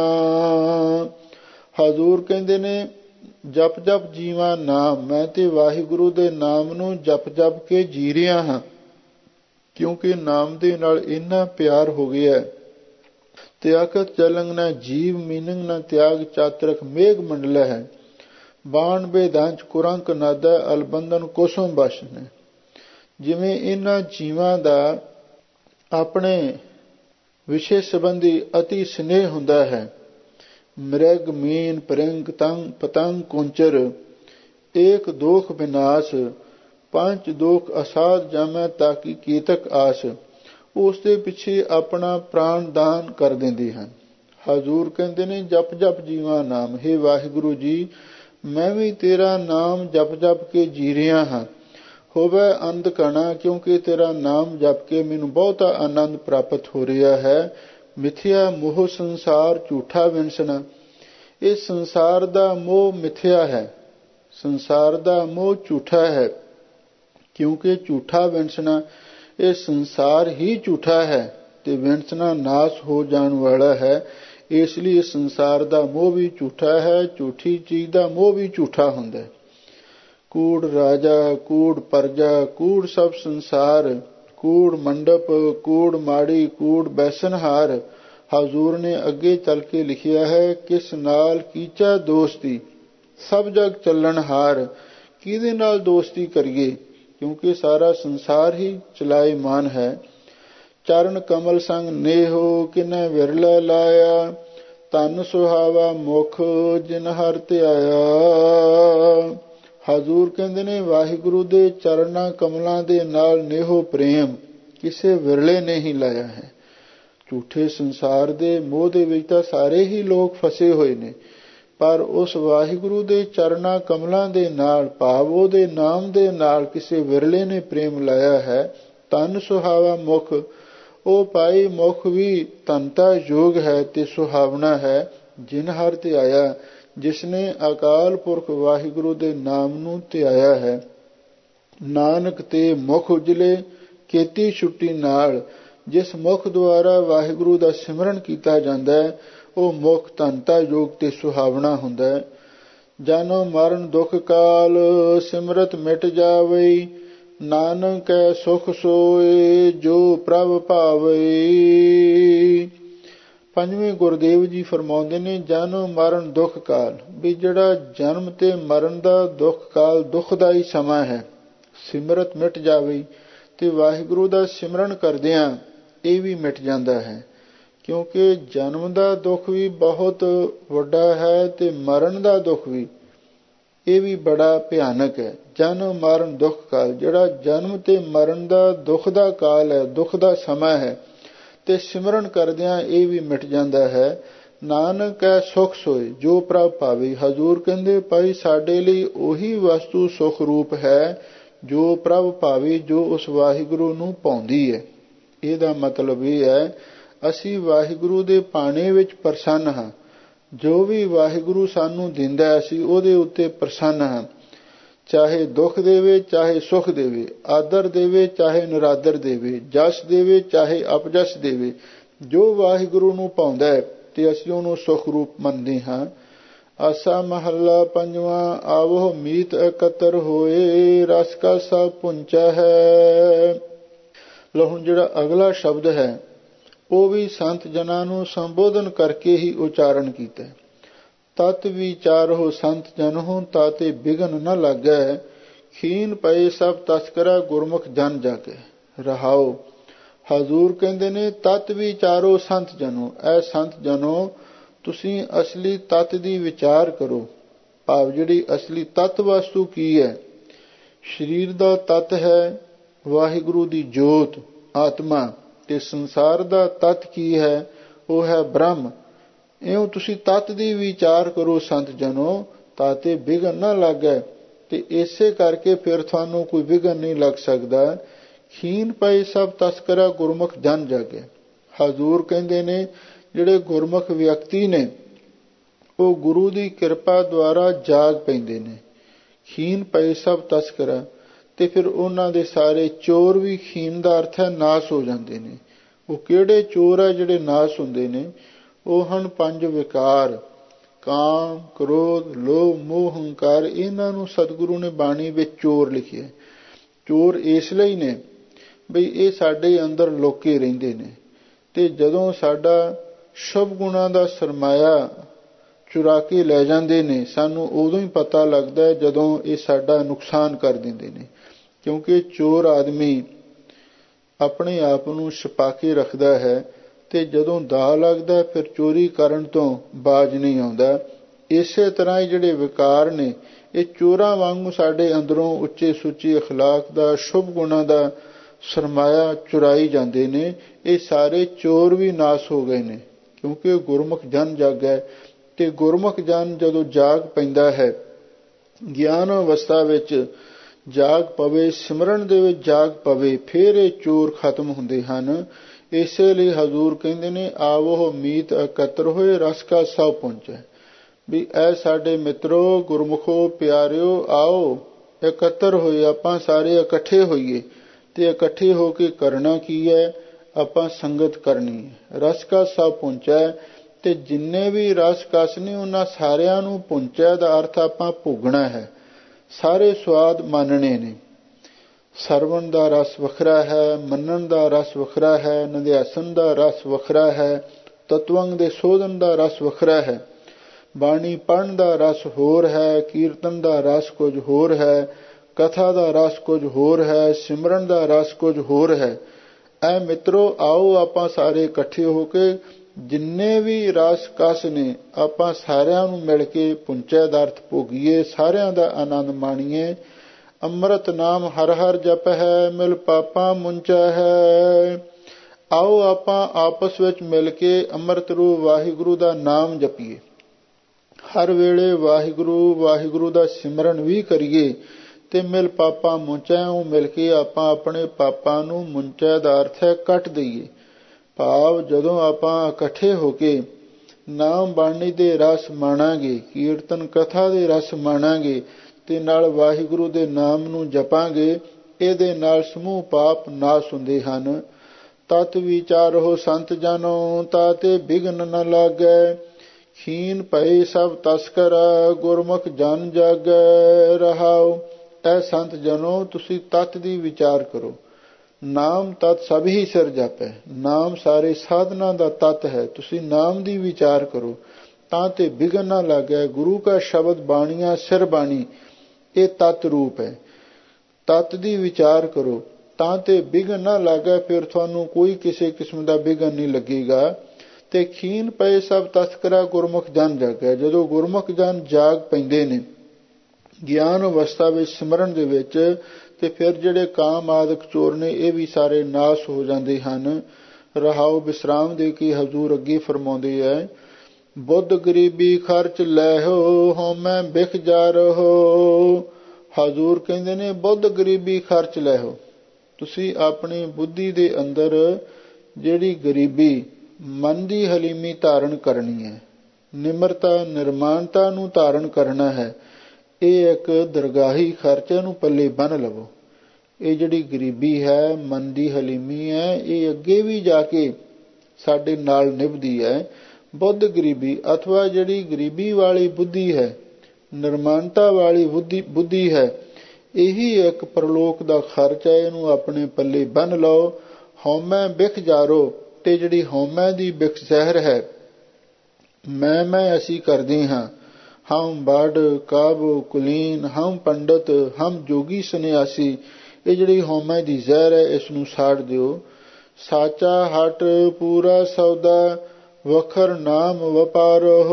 ਹਜ਼ੂਰ ਕਹਿੰਦੇ ਨੇ ਜਪ ਜਪ ਜੀਵਾ ਨਾਮ, ਮੈਂ ਤੇ ਵਾਹਿਗੁਰੂ ਦੇ ਨਾਮ ਨੂੰ ਜਪ ਜਪ ਕੇ ਜੀ ਰਿਹਾ ਹਾਂ, ਕਿਉਂਕਿ ਨਾਮ ਦੇ ਨਾਲ ਇੰਨਾ ਪਿਆਰ ਹੋ ਗਿਆ। ਤਿਆਗਤ ਚਲੰਗ ਨਾ ਜੀਵ ਮੀਨੰਗ ਨਾ ਤਿਆਗ, ਚਾਤਰਕ ਮੇਘ ਮੰਡਲ ਹੈ, ਬਾਣ ਬੇਦਾਂਚ ਕੁਰੰਕ ਨਾਦਾ, ਅਲਬੰਧਨ ਕੋਸੋਂ ਬਸ਼ਨ। ਜਿਵੇਂ ਇਹਨਾਂ ਜੀਵਾਂ ਦਾ ਆਪਣੇ ਵਿਸ਼ੇ ਸੰਬੰਧੀ ਅਤੀ ਸਨੇਹ ਹੁੰਦਾ ਹੈ। ਮ੍ਰਿਗ ਮੀਨ ਪ੍ਰਿੰਗ ਤੰਗ ਪਤੰਗ ਕੁੰਚਰ, ਏਕ ਦੋਖ ਵਿਨਾਸ਼, ਪੰਜ ਦੋਖ ਅਸਾਧ ਜਾਮੈ, ਤਾਕੀ ਕੀਤਕ ਆਸ। ਉਸ ਦੇ ਪਿੱਛੇ ਆਪਣਾ ਪ੍ਰਾਣ ਦਾਨ ਕਰ ਦਿੰਦੇ ਹਨ। ਹਜ਼ੂਰ ਕਹਿੰਦੇ ਨੇ ਜਪ ਜਪ ਜੀਵਾ ਨਾਮ, ਹੇ ਵਾਹਿਗੁਰੂ ਜੀ, ਮੈਂ ਵੀ ਤੇਰਾ ਨਾਮ ਜਪ ਜਪ ਕੇ ਜੀ ਰਿਹਾ ਹਾਂ। ਹੋਵੇ ਆਨੰਦ ਘਣਾ, ਕਿਉਂਕਿ ਤੇਰਾ ਨਾਮ ਜਪ ਕੇ ਮੈਨੂੰ ਬਹੁਤਾ ਆਨੰਦ ਪ੍ਰਾਪਤ ਹੋ ਰਿਹਾ ਹੈ। ਮਿਥਿਆ ਮੋਹ ਸੰਸਾਰ, ਝੂਠਾ ਵਿਣਸਣਾ। ਇਹ ਸੰਸਾਰ ਦਾ ਮੋਹ ਮਿਥਿਆ ਹੈ, ਸੰਸਾਰ ਦਾ ਮੋਹ ਝੂਠਾ ਹੈ, ਕਿਉਂਕਿ ਝੂਠਾ ਵਿਣਸਣਾ, ਇਹ ਸੰਸਾਰ ਹੀ ਝੂਠਾ ਹੈ। ਤੇ ਵਿਣਸਣਾ ਨਾਸ ਹੋ ਜਾਣ ਵਾਲਾ ਹੈ। ਇਸ ਲਈ ਸੰਸਾਰ ਦਾ ਮੋਹ ਵੀ ਝੂਠਾ ਹੈ, ਝੂਠੀ ਚੀਜ਼ ਦਾ ਮੋਹ ਵੀ ਝੂਠਾ ਹੁੰਦਾ ਹੈ। ਕੂੜ ਰਾਜਾ, ਕੂੜ ਪਰਜਾ, ਕੂੜ ਸਭ ਸੰਸਾਰ, ਕੂੜ ਮੰਡਪ, ਕੂੜ ਮਾੜੀ, ਕੂੜ ਬੈਸਨਹਾਰ। ਹਜ਼ੂਰ ਨੇ ਅੱਗੇ ਚੱਲ ਕੇ ਲਿਖਿਆ ਹੈ, ਕਿਸ ਨਾਲ ਕੀਚਾ ਦੋਸਤੀ, ਸਭ ਜਗ ਚੱਲਣ ਹਾਰ। ਕਿਹਦੇ ਨਾਲ ਦੋਸਤੀ ਕਰੀਏ, ਕਿਉਂਕਿ ਸਾਰਾ ਸੰਸਾਰ ਹੀ ਚਲਾਇਮਾਨ ਹੈ। ਚਰਨ ਕਮਲ ਸੰਗ ਨੇਹੋ, ਕਿਨੈ ਵਿਰਲਾ ਲਾਇਆ, ਧਨ ਸੁਹਾਵਾ ਮੁਖ, ਜਿਨ ਹਰਿ ਧਿਆਇਆ। ਹਜ਼ੂਰ ਕਹਿੰਦੇ ਨੇ, ਵਾਹਿਗੁਰੂ ਦੇ ਚਰਨਾਂ ਕਮਲਾਂ ਦੇ ਨਾਲ ਨੇਹੋ ਪ੍ਰੇਮ ਕਿਸੇ ਵਿਰਲੇ ਨੇ ਹੀ ਲਾਇਆ ਹੈ। ਝੂਠੇ ਸੰਸਾਰ ਦੇ ਮੋਹ ਦੇ ਵਿੱਚ ਤਾਂ ਸਾਰੇ ਹੀ ਲੋਕ ਫਸੇ ਹੋਏ ਨੇ, ਪਰ ਉਸ ਵਾਹਿਗੁਰੂ ਦੇ ਚਰਨਾਂ ਕਮਲਾਂ ਦੇ ਨਾਲ, ਭਾਵ ਉਹਦੇ ਨਾਮ ਦੇ ਨਾਲ ਕਿਸੇ ਵਿਰਲੇ ਨੇ ਪ੍ਰੇਮ ਲਾਇਆ ਹੈ। ਧਨ ਸੁਹਾਵਾ ਮੁਖ, ਉਹ ਪਾਈ ਮੁਖ ਵੀ ਧਨਤਾ ਯੋਗ ਹੈ ਤੇ ਸੁਹਾਵਣਾ ਹੈ। ਜਿਨ ਹਰਿ ਧਿਆਇਆ, ਜਿਸਨੇ ਅਕਾਲ ਪੁਰਖ ਵਾਹਿਗੁਰੂ ਦੇ ਨਾਮ ਨੂੰ ਧਿਆਇਆ ਹੈ। ਨਾਨਕ ਤੇ ਮੁਖ ਉਜਲੇ, ਕੀਤੀ ਛੁੱਟੀ ਨਾਲ। ਜਿਸ ਮੁਖ ਦੁਆਰਾ ਵਾਹਿਗੁਰੂ ਦਾ ਸਿਮਰਨ ਕੀਤਾ ਜਾਂਦਾ ਹੈ, ਉਹ ਮੁਖ ਧਨਤਾ ਯੋਗ ਤੇ ਸੁਹਾਵਣਾ ਹੁੰਦਾ ਹੈ। ਜਨਮ ਮਰਨ ਦੁਖ ਕਾਲ, ਸਿਮਰਤ ਮਿਟ ਜਾਵਈ, ਨਾਨਕੈ ਸੁਖ ਸੋਏ, ਜੋ ਪ੍ਰਭ ਭਾਵਈ। ਪੰਜਵੇਂ ਗੁਰਦੇਵ ਜੀ ਫਰਮਾਉਂਦੇ ਨੇ, ਜਨਮ ਮਰਨ ਦੁਖ ਕਾਲ, ਵੀ ਜਿਹੜਾ ਜਨਮ ਤੇ ਮਰਨ ਦਾ ਦੁੱਖ ਕਾਲ ਦੁਖਦਾਈ ਸਮਾਂ ਹੈ, ਸਿਮਰਤ ਮਿਟ ਜਾਵੇ, ਤੇ ਵਾਹਿਗੁਰੂ ਦਾ ਸਿਮਰਨ ਕਰਦਿਆਂ ਇਹ ਵੀ ਮਿਟ ਜਾਂਦਾ ਹੈ। ਕਿਉਂਕਿ ਜਨਮ ਦਾ ਦੁੱਖ ਵੀ ਬਹੁਤ ਵੱਡਾ ਹੈ ਤੇ ਮਰਨ ਦਾ ਦੁੱਖ ਵੀ, ਇਹ ਵੀ ਬੜਾ ਭਿਆਨਕ ਹੈ। ਜਨਮ ਮਰਨ ਦੁੱਖ ਕਾਲ, ਜਿਹੜਾ ਜਨਮ ਤੇ ਮਰਨ ਦਾ ਦੁੱਖ ਦਾ ਕਾਲ ਹੈ, ਦੁੱਖ ਦਾ ਸਮਾਂ ਹੈ, ਤੇ ਸਿਮਰਨ ਕਰਦਿਆਂ ਇਹ ਵੀ ਮਿਟ ਜਾਂਦਾ ਹੈ। ਨਾਨਕ ਹੈ ਸੁਖ ਸੋਏ, ਜੋ ਪ੍ਰਭ ਭਾਵੇ। ਹਜ਼ੂਰ ਕਹਿੰਦੇ, ਭਾਈ ਸਾਡੇ ਲਈ ਉਹੀ ਵਸਤੂ ਸੁਖ ਰੂਪ ਹੈ ਜੋ ਪ੍ਰਭ ਭਾਵੇ, ਜੋ ਉਸ ਵਾਹਿਗੁਰੂ ਨੂੰ ਪਾਉਂਦੀ ਹੈ। ਇਹਦਾ ਮਤਲਬ ਇਹ ਹੈ, ਅਸੀਂ ਵਾਹਿਗੁਰੂ ਦੇ ਪਾਣੇ ਵਿੱਚ ਪ੍ਰਸੰਨ ਹਾਂ। ਜੋ ਵੀ ਵਾਹਿਗੁਰੂ ਸਾਨੂੰ ਦਿੰਦਾ, ਅਸੀਂ ਉਹਦੇ ਉੱਤੇ ਪ੍ਰਸੰਨ ਹਾਂ। ਚਾਹੇ ਦੁੱਖ ਦੇਵੇ, ਚਾਹੇ ਸੁਖ ਦੇਵੇ, ਆਦਰ ਦੇਵੇ, ਚਾਹੇ ਨਿਰਾਦਰ ਦੇਵੇ, ਜਸ ਦੇਵੇ, ਚਾਹੇ ਅਪਜਸ ਦੇਵੇ, ਜੋ ਵਾਹਿਗੁਰੂ ਨੂੰ ਪਾਉਂਦਾ ਹੈ ਤੇ ਅਸੀਂ ਉਹਨੂੰ ਸੁਖ ਰੂਪ ਮੰਨਦੇ ਹਾਂ। ਆਸਾ ਮਹੱਲਾ ਪੰਜਵਾਂ। ਆਵੋ ਮੀਤ ਇਕੱਤਰ ਹੋਏ, ਰਸ ਕਾ ਸਭ ਪੁੰਚਾ ਹੈ। ਲਓ ਹੁਣ ਜਿਹੜਾ ਅਗਲਾ ਸ਼ਬਦ ਹੈ, ਉਹ ਵੀ ਸੰਤ ਜਨਾਂ ਨੂੰ ਸੰਬੋਧਨ ਕਰਕੇ ਹੀ ਉਚਾਰਨ ਕੀਤਾ। ਤਤ ਵਿਚਾਰੋ ਸੰਤ ਜਨ ਹੋ, ਤਾਤੇ ਬਿਗਨ ਨ ਲੱਗੈ, ਖੀਨ ਪਏ ਸਭ ਤਸਕਰਾ, ਗੁਰਮੁਖ ਜਨ ਜਾਗੈ। ਰਹਾਓ, ਹਜ਼ੂਰ ਕਹਿੰਦੇ ਨੇ, ਤਤ ਵਿਚਾਰੋ ਸੰਤ ਜਨੋ, ਐ ਸੰਤ ਜਨੋ ਤੁਸੀਂ ਅਸਲੀ ਤਤ ਦੀ ਵਿਚਾਰ ਕਰੋ। ਭਾਵ ਜਿਹੜੀ ਅਸਲੀ ਤਤ ਵਸਤੂ ਕੀ ਹੈ। ਸਰੀਰ ਦਾ ਤਤ ਹੈ ਵਾਹਿਗੁਰੂ ਦੀ ਜੋਤ ਆਤਮਾ, ਤੇ ਸੰਸਾਰ ਦਾ ਤਤ ਕੀ ਹੈ, ਉਹ ਹੈ ਬ੍ਰਹਮ। ਇਉਂ ਤੁਸੀਂ ਤਤ ਦੀ ਵਿਚਾਰ ਕਰੋ ਸੰਤ ਜਨੋ, ਤਾਤੇ ਵਿਘਨ ਨਾ ਲੱਗੈ, ਤੇ ਇਸੇ ਕਰਕੇ ਫਿਰ ਤੁਹਾਨੂੰ ਕੋਈ ਵਿਘਨ ਨਹੀਂ ਲੱਗ ਸਕਦਾ। ਖੀਨ ਪਏ ਸਭ ਤਸਕਰਾ, ਗੁਰਮੁਖ ਜਨ ਜਾਗੈ। ਹਜ਼ੂਰ ਕਹਿੰਦੇ ਨੇ, ਜਿਹੜੇ ਗੁਰਮੁਖ ਵਿਅਕਤੀ ਨੇ, ਉਹ ਗੁਰੂ ਦੀ ਕਿਰਪਾ ਦੁਆਰਾ ਜਾਗ ਪੈਂਦੇ ਨੇ। ਖੀਨ ਪਏ ਸਭ ਤਸਕਰਾ, ਤੇ ਫਿਰ ਉਹਨਾਂ ਦੇ ਸਾਰੇ ਚੋਰ ਵੀ, ਖੀਨ ਦਾ ਅਰਥ ਹੈ ਨਾਸ ਹੋ ਜਾਂਦੇ ਨੇ। ਉਹ ਕਿਹੜੇ ਚੋਰ ਹੈ ਜਿਹੜੇ ਨਾਸ ਹੁੰਦੇ ਨੇ? ਉਹ ਹਨ ਪੰਜ ਵਿਕਾਰ, ਕਾਮ, ਕ੍ਰੋਧ, ਲੋਭ, ਮੋਹ, ਹੰਕਾਰ। ਇਹਨਾਂ ਨੂੰ ਸਤਿਗੁਰੂ ਨੇ ਬਾਣੀ ਵਿੱਚ ਚੋਰ ਲਿਖਿਆ। ਚੋਰ ਇਸ ਲਈ ਨੇ ਬਈ ਇਹ ਸਾਡੇ ਅੰਦਰ ਲੋਕੇ ਰਹਿੰਦੇ ਨੇ, ਤੇ ਜਦੋਂ ਸਾਡਾ ਸ਼ੁਭ ਗੁਣਾਂ ਦਾ ਸਰਮਾਇਆ ਚੁਰਾ ਕੇ ਲੈ ਜਾਂਦੇ ਨੇ, ਸਾਨੂੰ ਉਦੋਂ ਹੀ ਪਤਾ ਲੱਗਦਾ ਜਦੋਂ ਇਹ ਸਾਡਾ ਨੁਕਸਾਨ ਕਰ ਦਿੰਦੇ ਨੇ। ਕਿਉਂਕਿ ਚੋਰ ਆਦਮੀ ਆਪਣੇ ਆਪ ਨੂੰ ਛੁਪਾ ਕੇ ਰੱਖਦਾ ਹੈ, ਤੇ ਜਦੋਂ ਦਾਅ ਲੱਗਦਾ ਫਿਰ ਚੋਰੀ ਕਰਨ ਤੋਂ ਬਾਜ ਨਹੀਂ ਆਉਂਦਾ। ਇਸੇ ਤਰ੍ਹਾਂ ਹੀ ਜਿਹੜੇ ਵਿਕਾਰ ਨੇ, ਇਹ ਚੋਰਾਂ ਵਾਂਗੂ ਸਾਡੇ ਅੰਦਰੋਂ ਉੱਚੇ ਸੁੱਚੇ ਅਖਲਾਕ ਦਾ, ਸ਼ੁਭ ਗੁਣਾਂ ਦਾ ਸਰਮਾਇਆ ਚੁਰਾਈ ਜਾਂਦੇ ਨੇ। ਇਹ ਸਾਰੇ ਚੋਰ ਵੀ ਨਾਸ ਹੋ ਗਏ ਨੇ, ਕਿਉਂਕਿ ਗੁਰਮੁਖ ਜਨ ਜਾਗੈ। ਤੇ ਗੁਰਮੁਖ ਜਨ ਜਦੋਂ ਜਾਗ ਪੈਂਦਾ ਹੈ, ਗਿਆਨ ਅਵਸਥਾ ਵਿੱਚ ਜਾਗ ਪਵੇ, ਸਿਮਰਨ ਦੇ ਵਿੱਚ ਜਾਗ ਪਵੇ, ਫਿਰ ਇਹ ਚੋਰ ਖਤਮ ਹੁੰਦੇ ਹਨ। ਇਸੇ ਲਈ ਹਜ਼ੂਰ ਕਹਿੰਦੇ ਨੇ, ਆਵੋ ਮੀਤ ਇਕੱਤਰ ਹੋਏ, ਰਸ ਕਾ ਸਭ ਪਹੁੰਚੈ। ਵੀ ਐ ਸਾਡੇ ਮਿੱਤਰੋ, ਗੁਰਮੁਖੋ, ਪਿਆਰਿਓ, ਆਓ ਇਕੱਤਰ ਹੋਏ, ਆਪਾਂ ਸਾਰੇ ਇਕੱਠੇ ਹੋਈਏ। ਤੇ ਇਕੱਠੇ ਹੋ ਕੇ ਕਰਨਾ ਕੀ ਹੈ? ਆਪਾਂ ਸੰਗਤ ਕਰਨੀ ਹੈ। ਰਸ ਕਸ ਸਭ ਪੁੰਚੈ, ਤੇ ਜਿੰਨੇ ਵੀ ਰਸ ਕਸ ਨੇ ਉਹਨਾਂ ਸਾਰਿਆਂ ਨੂੰ ਪੁੰਚੈ ਦਾ ਅਰਥ ਆਪਾਂ ਭੋਗਣਾ ਹੈ, ਸਾਰੇ ਸਵਾਦ ਮਾਨਣੇ ਨੇ। ਸਰਵਣ ਦਾ ਰਸ ਵੱਖਰਾ ਹੈ, ਮੰਨਣ ਦਾ ਰਸ ਵੱਖਰਾ ਹੈ, ਨਿਧਿਆਸਨ ਦਾ ਰਸ ਵੱਖਰਾ ਹੈ, ਤਤਵੰਗ ਦੇ ਸੋਧਨ ਦਾ ਰਸ ਵੱਖਰਾ ਹੈ, ਬਾਣੀ ਪੜ੍ਹਨ ਦਾ ਰਸ ਹੋਰ ਹੈ, ਕੀਰਤਨ ਦਾ ਰਸ ਕੁਝ ਹੋਰ ਹੈ, ਕਥਾ ਦਾ ਰਸ ਕੁਝ ਹੋਰ ਹੈ, ਸਿਮਰਨ ਦਾ ਰਸ ਕੁਝ ਹੋਰ ਹੈ। ਐ ਮਿੱਤਰੋ, ਆਓ ਆਪਾਂ ਸਾਰੇ ਇਕੱਠੇ ਹੋ ਕੇ ਜਿੰਨੇ ਵੀ ਰਸ ਕਸ ਨੇ ਆਪਾਂ ਸਾਰਿਆਂ ਨੂੰ ਮਿਲ ਕੇ ਪੁੰਚੈ ਦਾ ਅਰਥ ਭੋਗੀਏ, ਸਾਰਿਆਂ ਦਾ ਆਨੰਦ ਮਾਣੀਏ। ਅੰਮ੍ਰਿਤ ਨਾਮ ਹਰ ਹਰ ਜਪ ਹੈ, ਮਿਲ ਪਾਪਾਂ ਮੁੰਚੈ ਹੈ। ਆਓ ਆਪਾਂ ਆਪਸ ਵਿੱਚ ਮਿਲ ਕੇ ਅੰਮ੍ਰਿਤ ਰੂਪ ਵਾਹਿਗੁਰੂ ਦਾ ਨਾਮ ਜਪੀਏ, ਹਰ ਵੇਲੇ ਵਾਹਿਗੁਰੂ ਵਾਹਿਗੁਰੂ ਦਾ ਸਿਮਰਨ ਵੀ ਕਰੀਏ, ਤੇ ਮਿਲ ਪਾਪਾਂ ਮੁੰਚੈ, ਉਹ ਮਿਲ ਕੇ ਆਪਾਂ ਆਪਣੇ ਪਾਪਾਂ ਨੂੰ, ਮੁੰਚੈ ਦਾ ਅਰਥ ਹੈ ਕੱਟ ਦਈਏ। ਭਾਵ ਜਦੋਂ ਆਪਾਂ ਇਕੱਠੇ ਹੋ ਕੇ ਨਾਮ ਬਾਣੀ ਦੇ ਰਸ ਮਾਣਾਂਗੇ, ਕੀਰਤਨ ਕਥਾ ਦੇ ਰਸ ਮਾਣਾਂਗੇ, ਤੇ ਨਾਲ ਵਾਹਿਗੁਰੂ ਦੇ ਨਾਮ ਨੂੰ ਜਪਾਂਗੇ, ਇਹਦੇ ਨਾਲ ਸਮੂਹ ਪਾਪ ਨਾਸ ਹੁੰਦੇ ਹਨ। ਤਤ ਵਿਚਾਰੋ ਸੰਤ ਜਨੋ, ਤਾਤੇ ਬਿਘਨ ਨ ਲਾਗੈ, ਖੀਨ ਭਏ ਸਭ ਤਸਕਰ, ਗੁਰਮੁਖ ਜਨ ਜਾਗੈ ਰਹਾਉ। ਐ ਸੰਤ ਜਨੋ, ਤੁਸੀਂ ਤਤ ਦੀ ਵਿਚਾਰ ਕਰੋ। ਨਾਮ ਤਤ ਸਭ ਹੀ ਸਿਰ ਜਾਪੈ, ਨਾਮ ਸਾਰੇ ਸਾਧਨਾ ਦਾ ਤਤ ਹੈ। ਤੁਸੀਂ ਨਾਮ ਦੀ ਵਿਚਾਰ ਕਰੋ ਤਾਂ ਤੇ ਬਿਘਨ ਨਾ ਲੱਗੈ। ਗੁਰੂ ਕਾ ਸ਼ਬਦ ਬਾਣੀਆਂ ਸਿਰ ਬਾਣੀ, ਇਹ ਤਤ ਰੂਪ ਹੈ। ਤਤ ਦੀ ਵਿਚਾਰ ਕਰੋ ਤਾਂ ਤੇ ਬਿਘਨ ਨਾ ਲੱਗੈ, ਫਿਰ ਤੁਹਾਨੂੰ ਕੋਈ ਕਿਸੇ ਕਿਸਮ ਦਾ ਬਿਘਨ ਨਹੀਂ ਲੱਗੇਗਾ। ਤੇ ਖੀਨ ਪਏ ਸਭ ਤਸਕਰਾ, ਗੁਰਮੁਖ ਜਨ ਜਾਗੈ। ਜਦੋਂ ਗੁਰਮੁਖ ਜਨ ਜਾਗ ਪੈਂਦੇ ਨੇ ਗਿਆਨ ਅਵਸਥਾ ਵਿੱਚ, ਸਿਮਰਨ ਦੇ ਵਿੱਚ, ਤੇ ਫਿਰ ਜਿਹੜੇ ਕਾਮ ਆਦਿਕ ਚੋਰ ਨੇ ਇਹ ਵੀ ਸਾਰੇ ਨਾਸ ਹੋ ਜਾਂਦੇ ਹਨ। ਰਹਾਉ ਵਿਸਰਾਮ ਦੇ ਕੇ ਹਜ਼ੂਰ ਅੱਗੇ ਫਰਮਾਉਂਦੇ ਹੈ, ਬੁੱਧ ਗਰੀਬੀ ਖਰਚ ਲੈਹੋ, ਹਉਮੈ ਬਿਖ ਜਾ ਰਹੋ। ਹਜ਼ੂਰ ਕਹਿੰਦੇ ਨੇ ਬੁੱਧ ਗਰੀਬੀ ਖਰਚ ਲੈਹੋ, ਤੁਸੀਂ ਆਪਣੀ ਬੁੱਧੀ ਦੇ ਅੰਦਰ ਜਿਹੜੀ ਗਰੀਬੀ, ਮਨ ਦੀ ਹਲੀਮੀ ਧਾਰਨ ਕਰਨੀ ਹੈ, ਨਿਮਰਤਾ ਨਿਰਮਾਨਤਾ ਨੂੰ ਧਾਰਨ ਕਰਨਾ ਹੈ। ਇਹ ਇੱਕ ਦਰਗਾਹੀ ਖਰਚੇ ਨੂੰ ਪੱਲੇ ਬੰਨ੍ਹ ਲਵੋ। ਇਹ ਜਿਹੜੀ ਗਰੀਬੀ ਹੈ, ਮਨ ਦੀ ਹਲੀਮੀ ਹੈ, ਇਹ ਅੱਗੇ ਵੀ ਜਾ ਕੇ ਸਾਡੇ ਨਾਲ ਨਿਭਦੀ ਹੈ। ਬੁੱਧ ਗਰੀਬੀ ਅਥਵਾ ਜਿਹੜੀ ਗਰੀਬੀ ਵਾਲੀ ਬੁੱਧੀ ਹੈ, ਨਿਰਮਾਨਤਾ ਵਾਲੀ ਬੁੱਧੀ ਬੁੱਧੀ ਹੈ, ਇਹੀ ਇੱਕ ਪਰਲੋਕ ਦਾ ਖਰਚ ਹੈ। ਇਹਨੂੰ ਆਪਣੇ ਪੱਲੇ ਬੰਨ੍ਹ ਲਓ। ਹਉਮੈ ਬਿਖ ਜਾਰੋ, ਤੇ ਜਿਹੜੀ ਹਉਮੈ ਦੀ ਬਿਖ ਜ਼ਹਿਰ ਹੈ, ਮੈਂ ਮੈਂ ਅਸੀਂ ਕਰਦੇ ਹਾਂ, ਹਮ ਬਾੜ ਕਾਬੂ ਕੁਲੀਨ, ਹਮ ਪੰਡਤ, ਹਮ ਜੋਗੀ ਸੰਨਿਆਸੀ, ਇਹ ਜਿਹੜੀ ਹਉਮੈ ਦੀ ਜ਼ਹਿਰ ਹੈ, ਇਸ ਨੂੰ ਸਾੜ ਦਿਓ। ਸਾਚਾ ਹਟ ਪੂਰਾ ਸੌਦਾ, ਵਖਰ ਨਾਮ ਵਪਾਰੋ।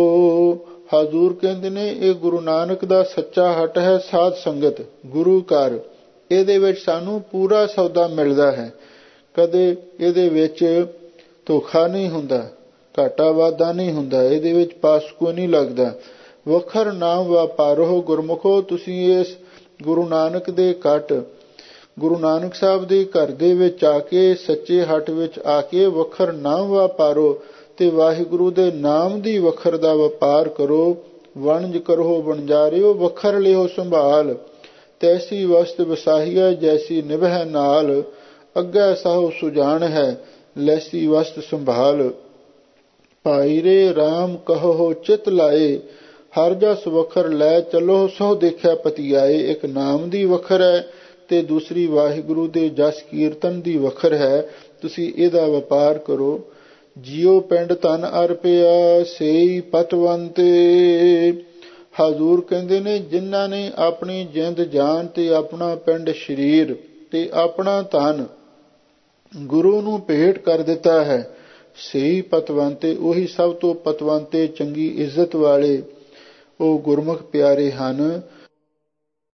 ਹਜ਼ੂਰ ਕਹਿੰਦੇ ਨੇ ਇਹ ਗੁਰੂ ਨਾਨਕ ਦਾ ਸੱਚਾ ਹਟ ਹੈ, ਸਾਧ ਸੰਗਤ ਗੁਰੂ ਘਰ। ਇਹਦੇ ਵਿੱਚ ਸਾਨੂੰ ਪੂਰਾ ਸੌਦਾ ਮਿਲਦਾ ਹੈ, ਕਦੇ ਇਹਦੇ ਵਿੱਚ ਧੋਖਾ ਨਹੀਂ ਹੁੰਦਾ, ਘਾਟਾ ਵਾਧਾ ਨਹੀਂ ਹੁੰਦਾ, ਇਹਦੇ ਵਿੱਚ ਪਾਸਕੋ ਨਹੀਂ ਲੱਗਦਾ। ਵਖਰ ਨਾਮ ਵਪਾਰੋ, ਗੁਰਮੁਖੋ ਤੁਸੀਂ ਇਸ ਗੁਰੂ ਨਾਨਕ ਦੇ ਘਟ, ਗੁਰੂ ਨਾਨਕ ਸਾਹਿਬ ਦੇ ਘਰ ਦੇ ਵਿੱਚ ਆ ਕੇ, ਸੱਚੇ ਹੱਟ ਵਿੱਚ ਆ ਕੇ ਵਖਰ ਨਾਮ ਵਪਾਰੋ, ਤੇ ਵਾਹਿਗੁਰੂ ਦੇ ਨਾਮ ਦੀ ਵਖਰ ਦਾ ਵਪਾਰ ਕਰੋ। ਵਣਜ ਕਰੋ ਵਣਜਾਰਿਓ, ਵਖਰ ਲਿਓ ਸੰਭਾਲ, ਤੈਸੀ ਵਸਤ ਵਸਾਹੀਐ ਜੈਸੀ ਨਿਭੈ ਨਾਲ, ਅੱਗੇ ਸਾਹੋ ਸੁਜਾਨ ਹੈ ਲੈਸੀ ਵਸਤ ਸੰਭਾਲ। ਭਾਈ ਰੇ ਰਾਮ ਕਹੋ ਚਿਤ ਲਾਏ, ਹਰ ਜਸ ਵਖਰ ਲੈ ਚਲੋ ਸੋ ਦੇਖਿਆ ਪਤੀਆਏ। ਇੱਕ ਨਾਮ ਦੀ ਵਖਰ ਹੈ ਤੇ ਦੂਸਰੀ ਵਾਹਿਗੁਰੂ ਦੇ ਜਸ ਕੀਰਤਨ ਦੀ ਵਖਰ ਹੈ। ਤੁਸੀਂ ਇਹਦਾ ਵਪਾਰ ਕਰੋ। ਜਿਉ ਪਿੰਡ ਧਨ ਅਰਪਿਆ, ਸੇਈ ਪਤਵੰਤੇ। ਹਜ਼ੂਰ ਕਹਿੰਦੇ ਨੇ ਜਿਨ੍ਹਾਂ ਨੇ ਆਪਣੀ ਜਿੰਦ ਜਾਨ ਤੇ ਆਪਣਾ ਪਿੰਡ ਸਰੀਰ ਤੇ ਆਪਣਾ ਧਨ ਗੁਰੂ ਨੂੰ ਭੇਟ ਕਰ ਦਿੱਤਾ ਹੈ, ਸਹੀ ਪਤਵੰਤੇ, ਉਹੀ ਸਭ ਤੋਂ ਪਤਵੰਤੇ, ਚੰਗੀ ਇੱਜ਼ਤ ਵਾਲੇ ਉਹ ਗੁਰਮੁਖ ਪਿਆਰੇ ਹਨ।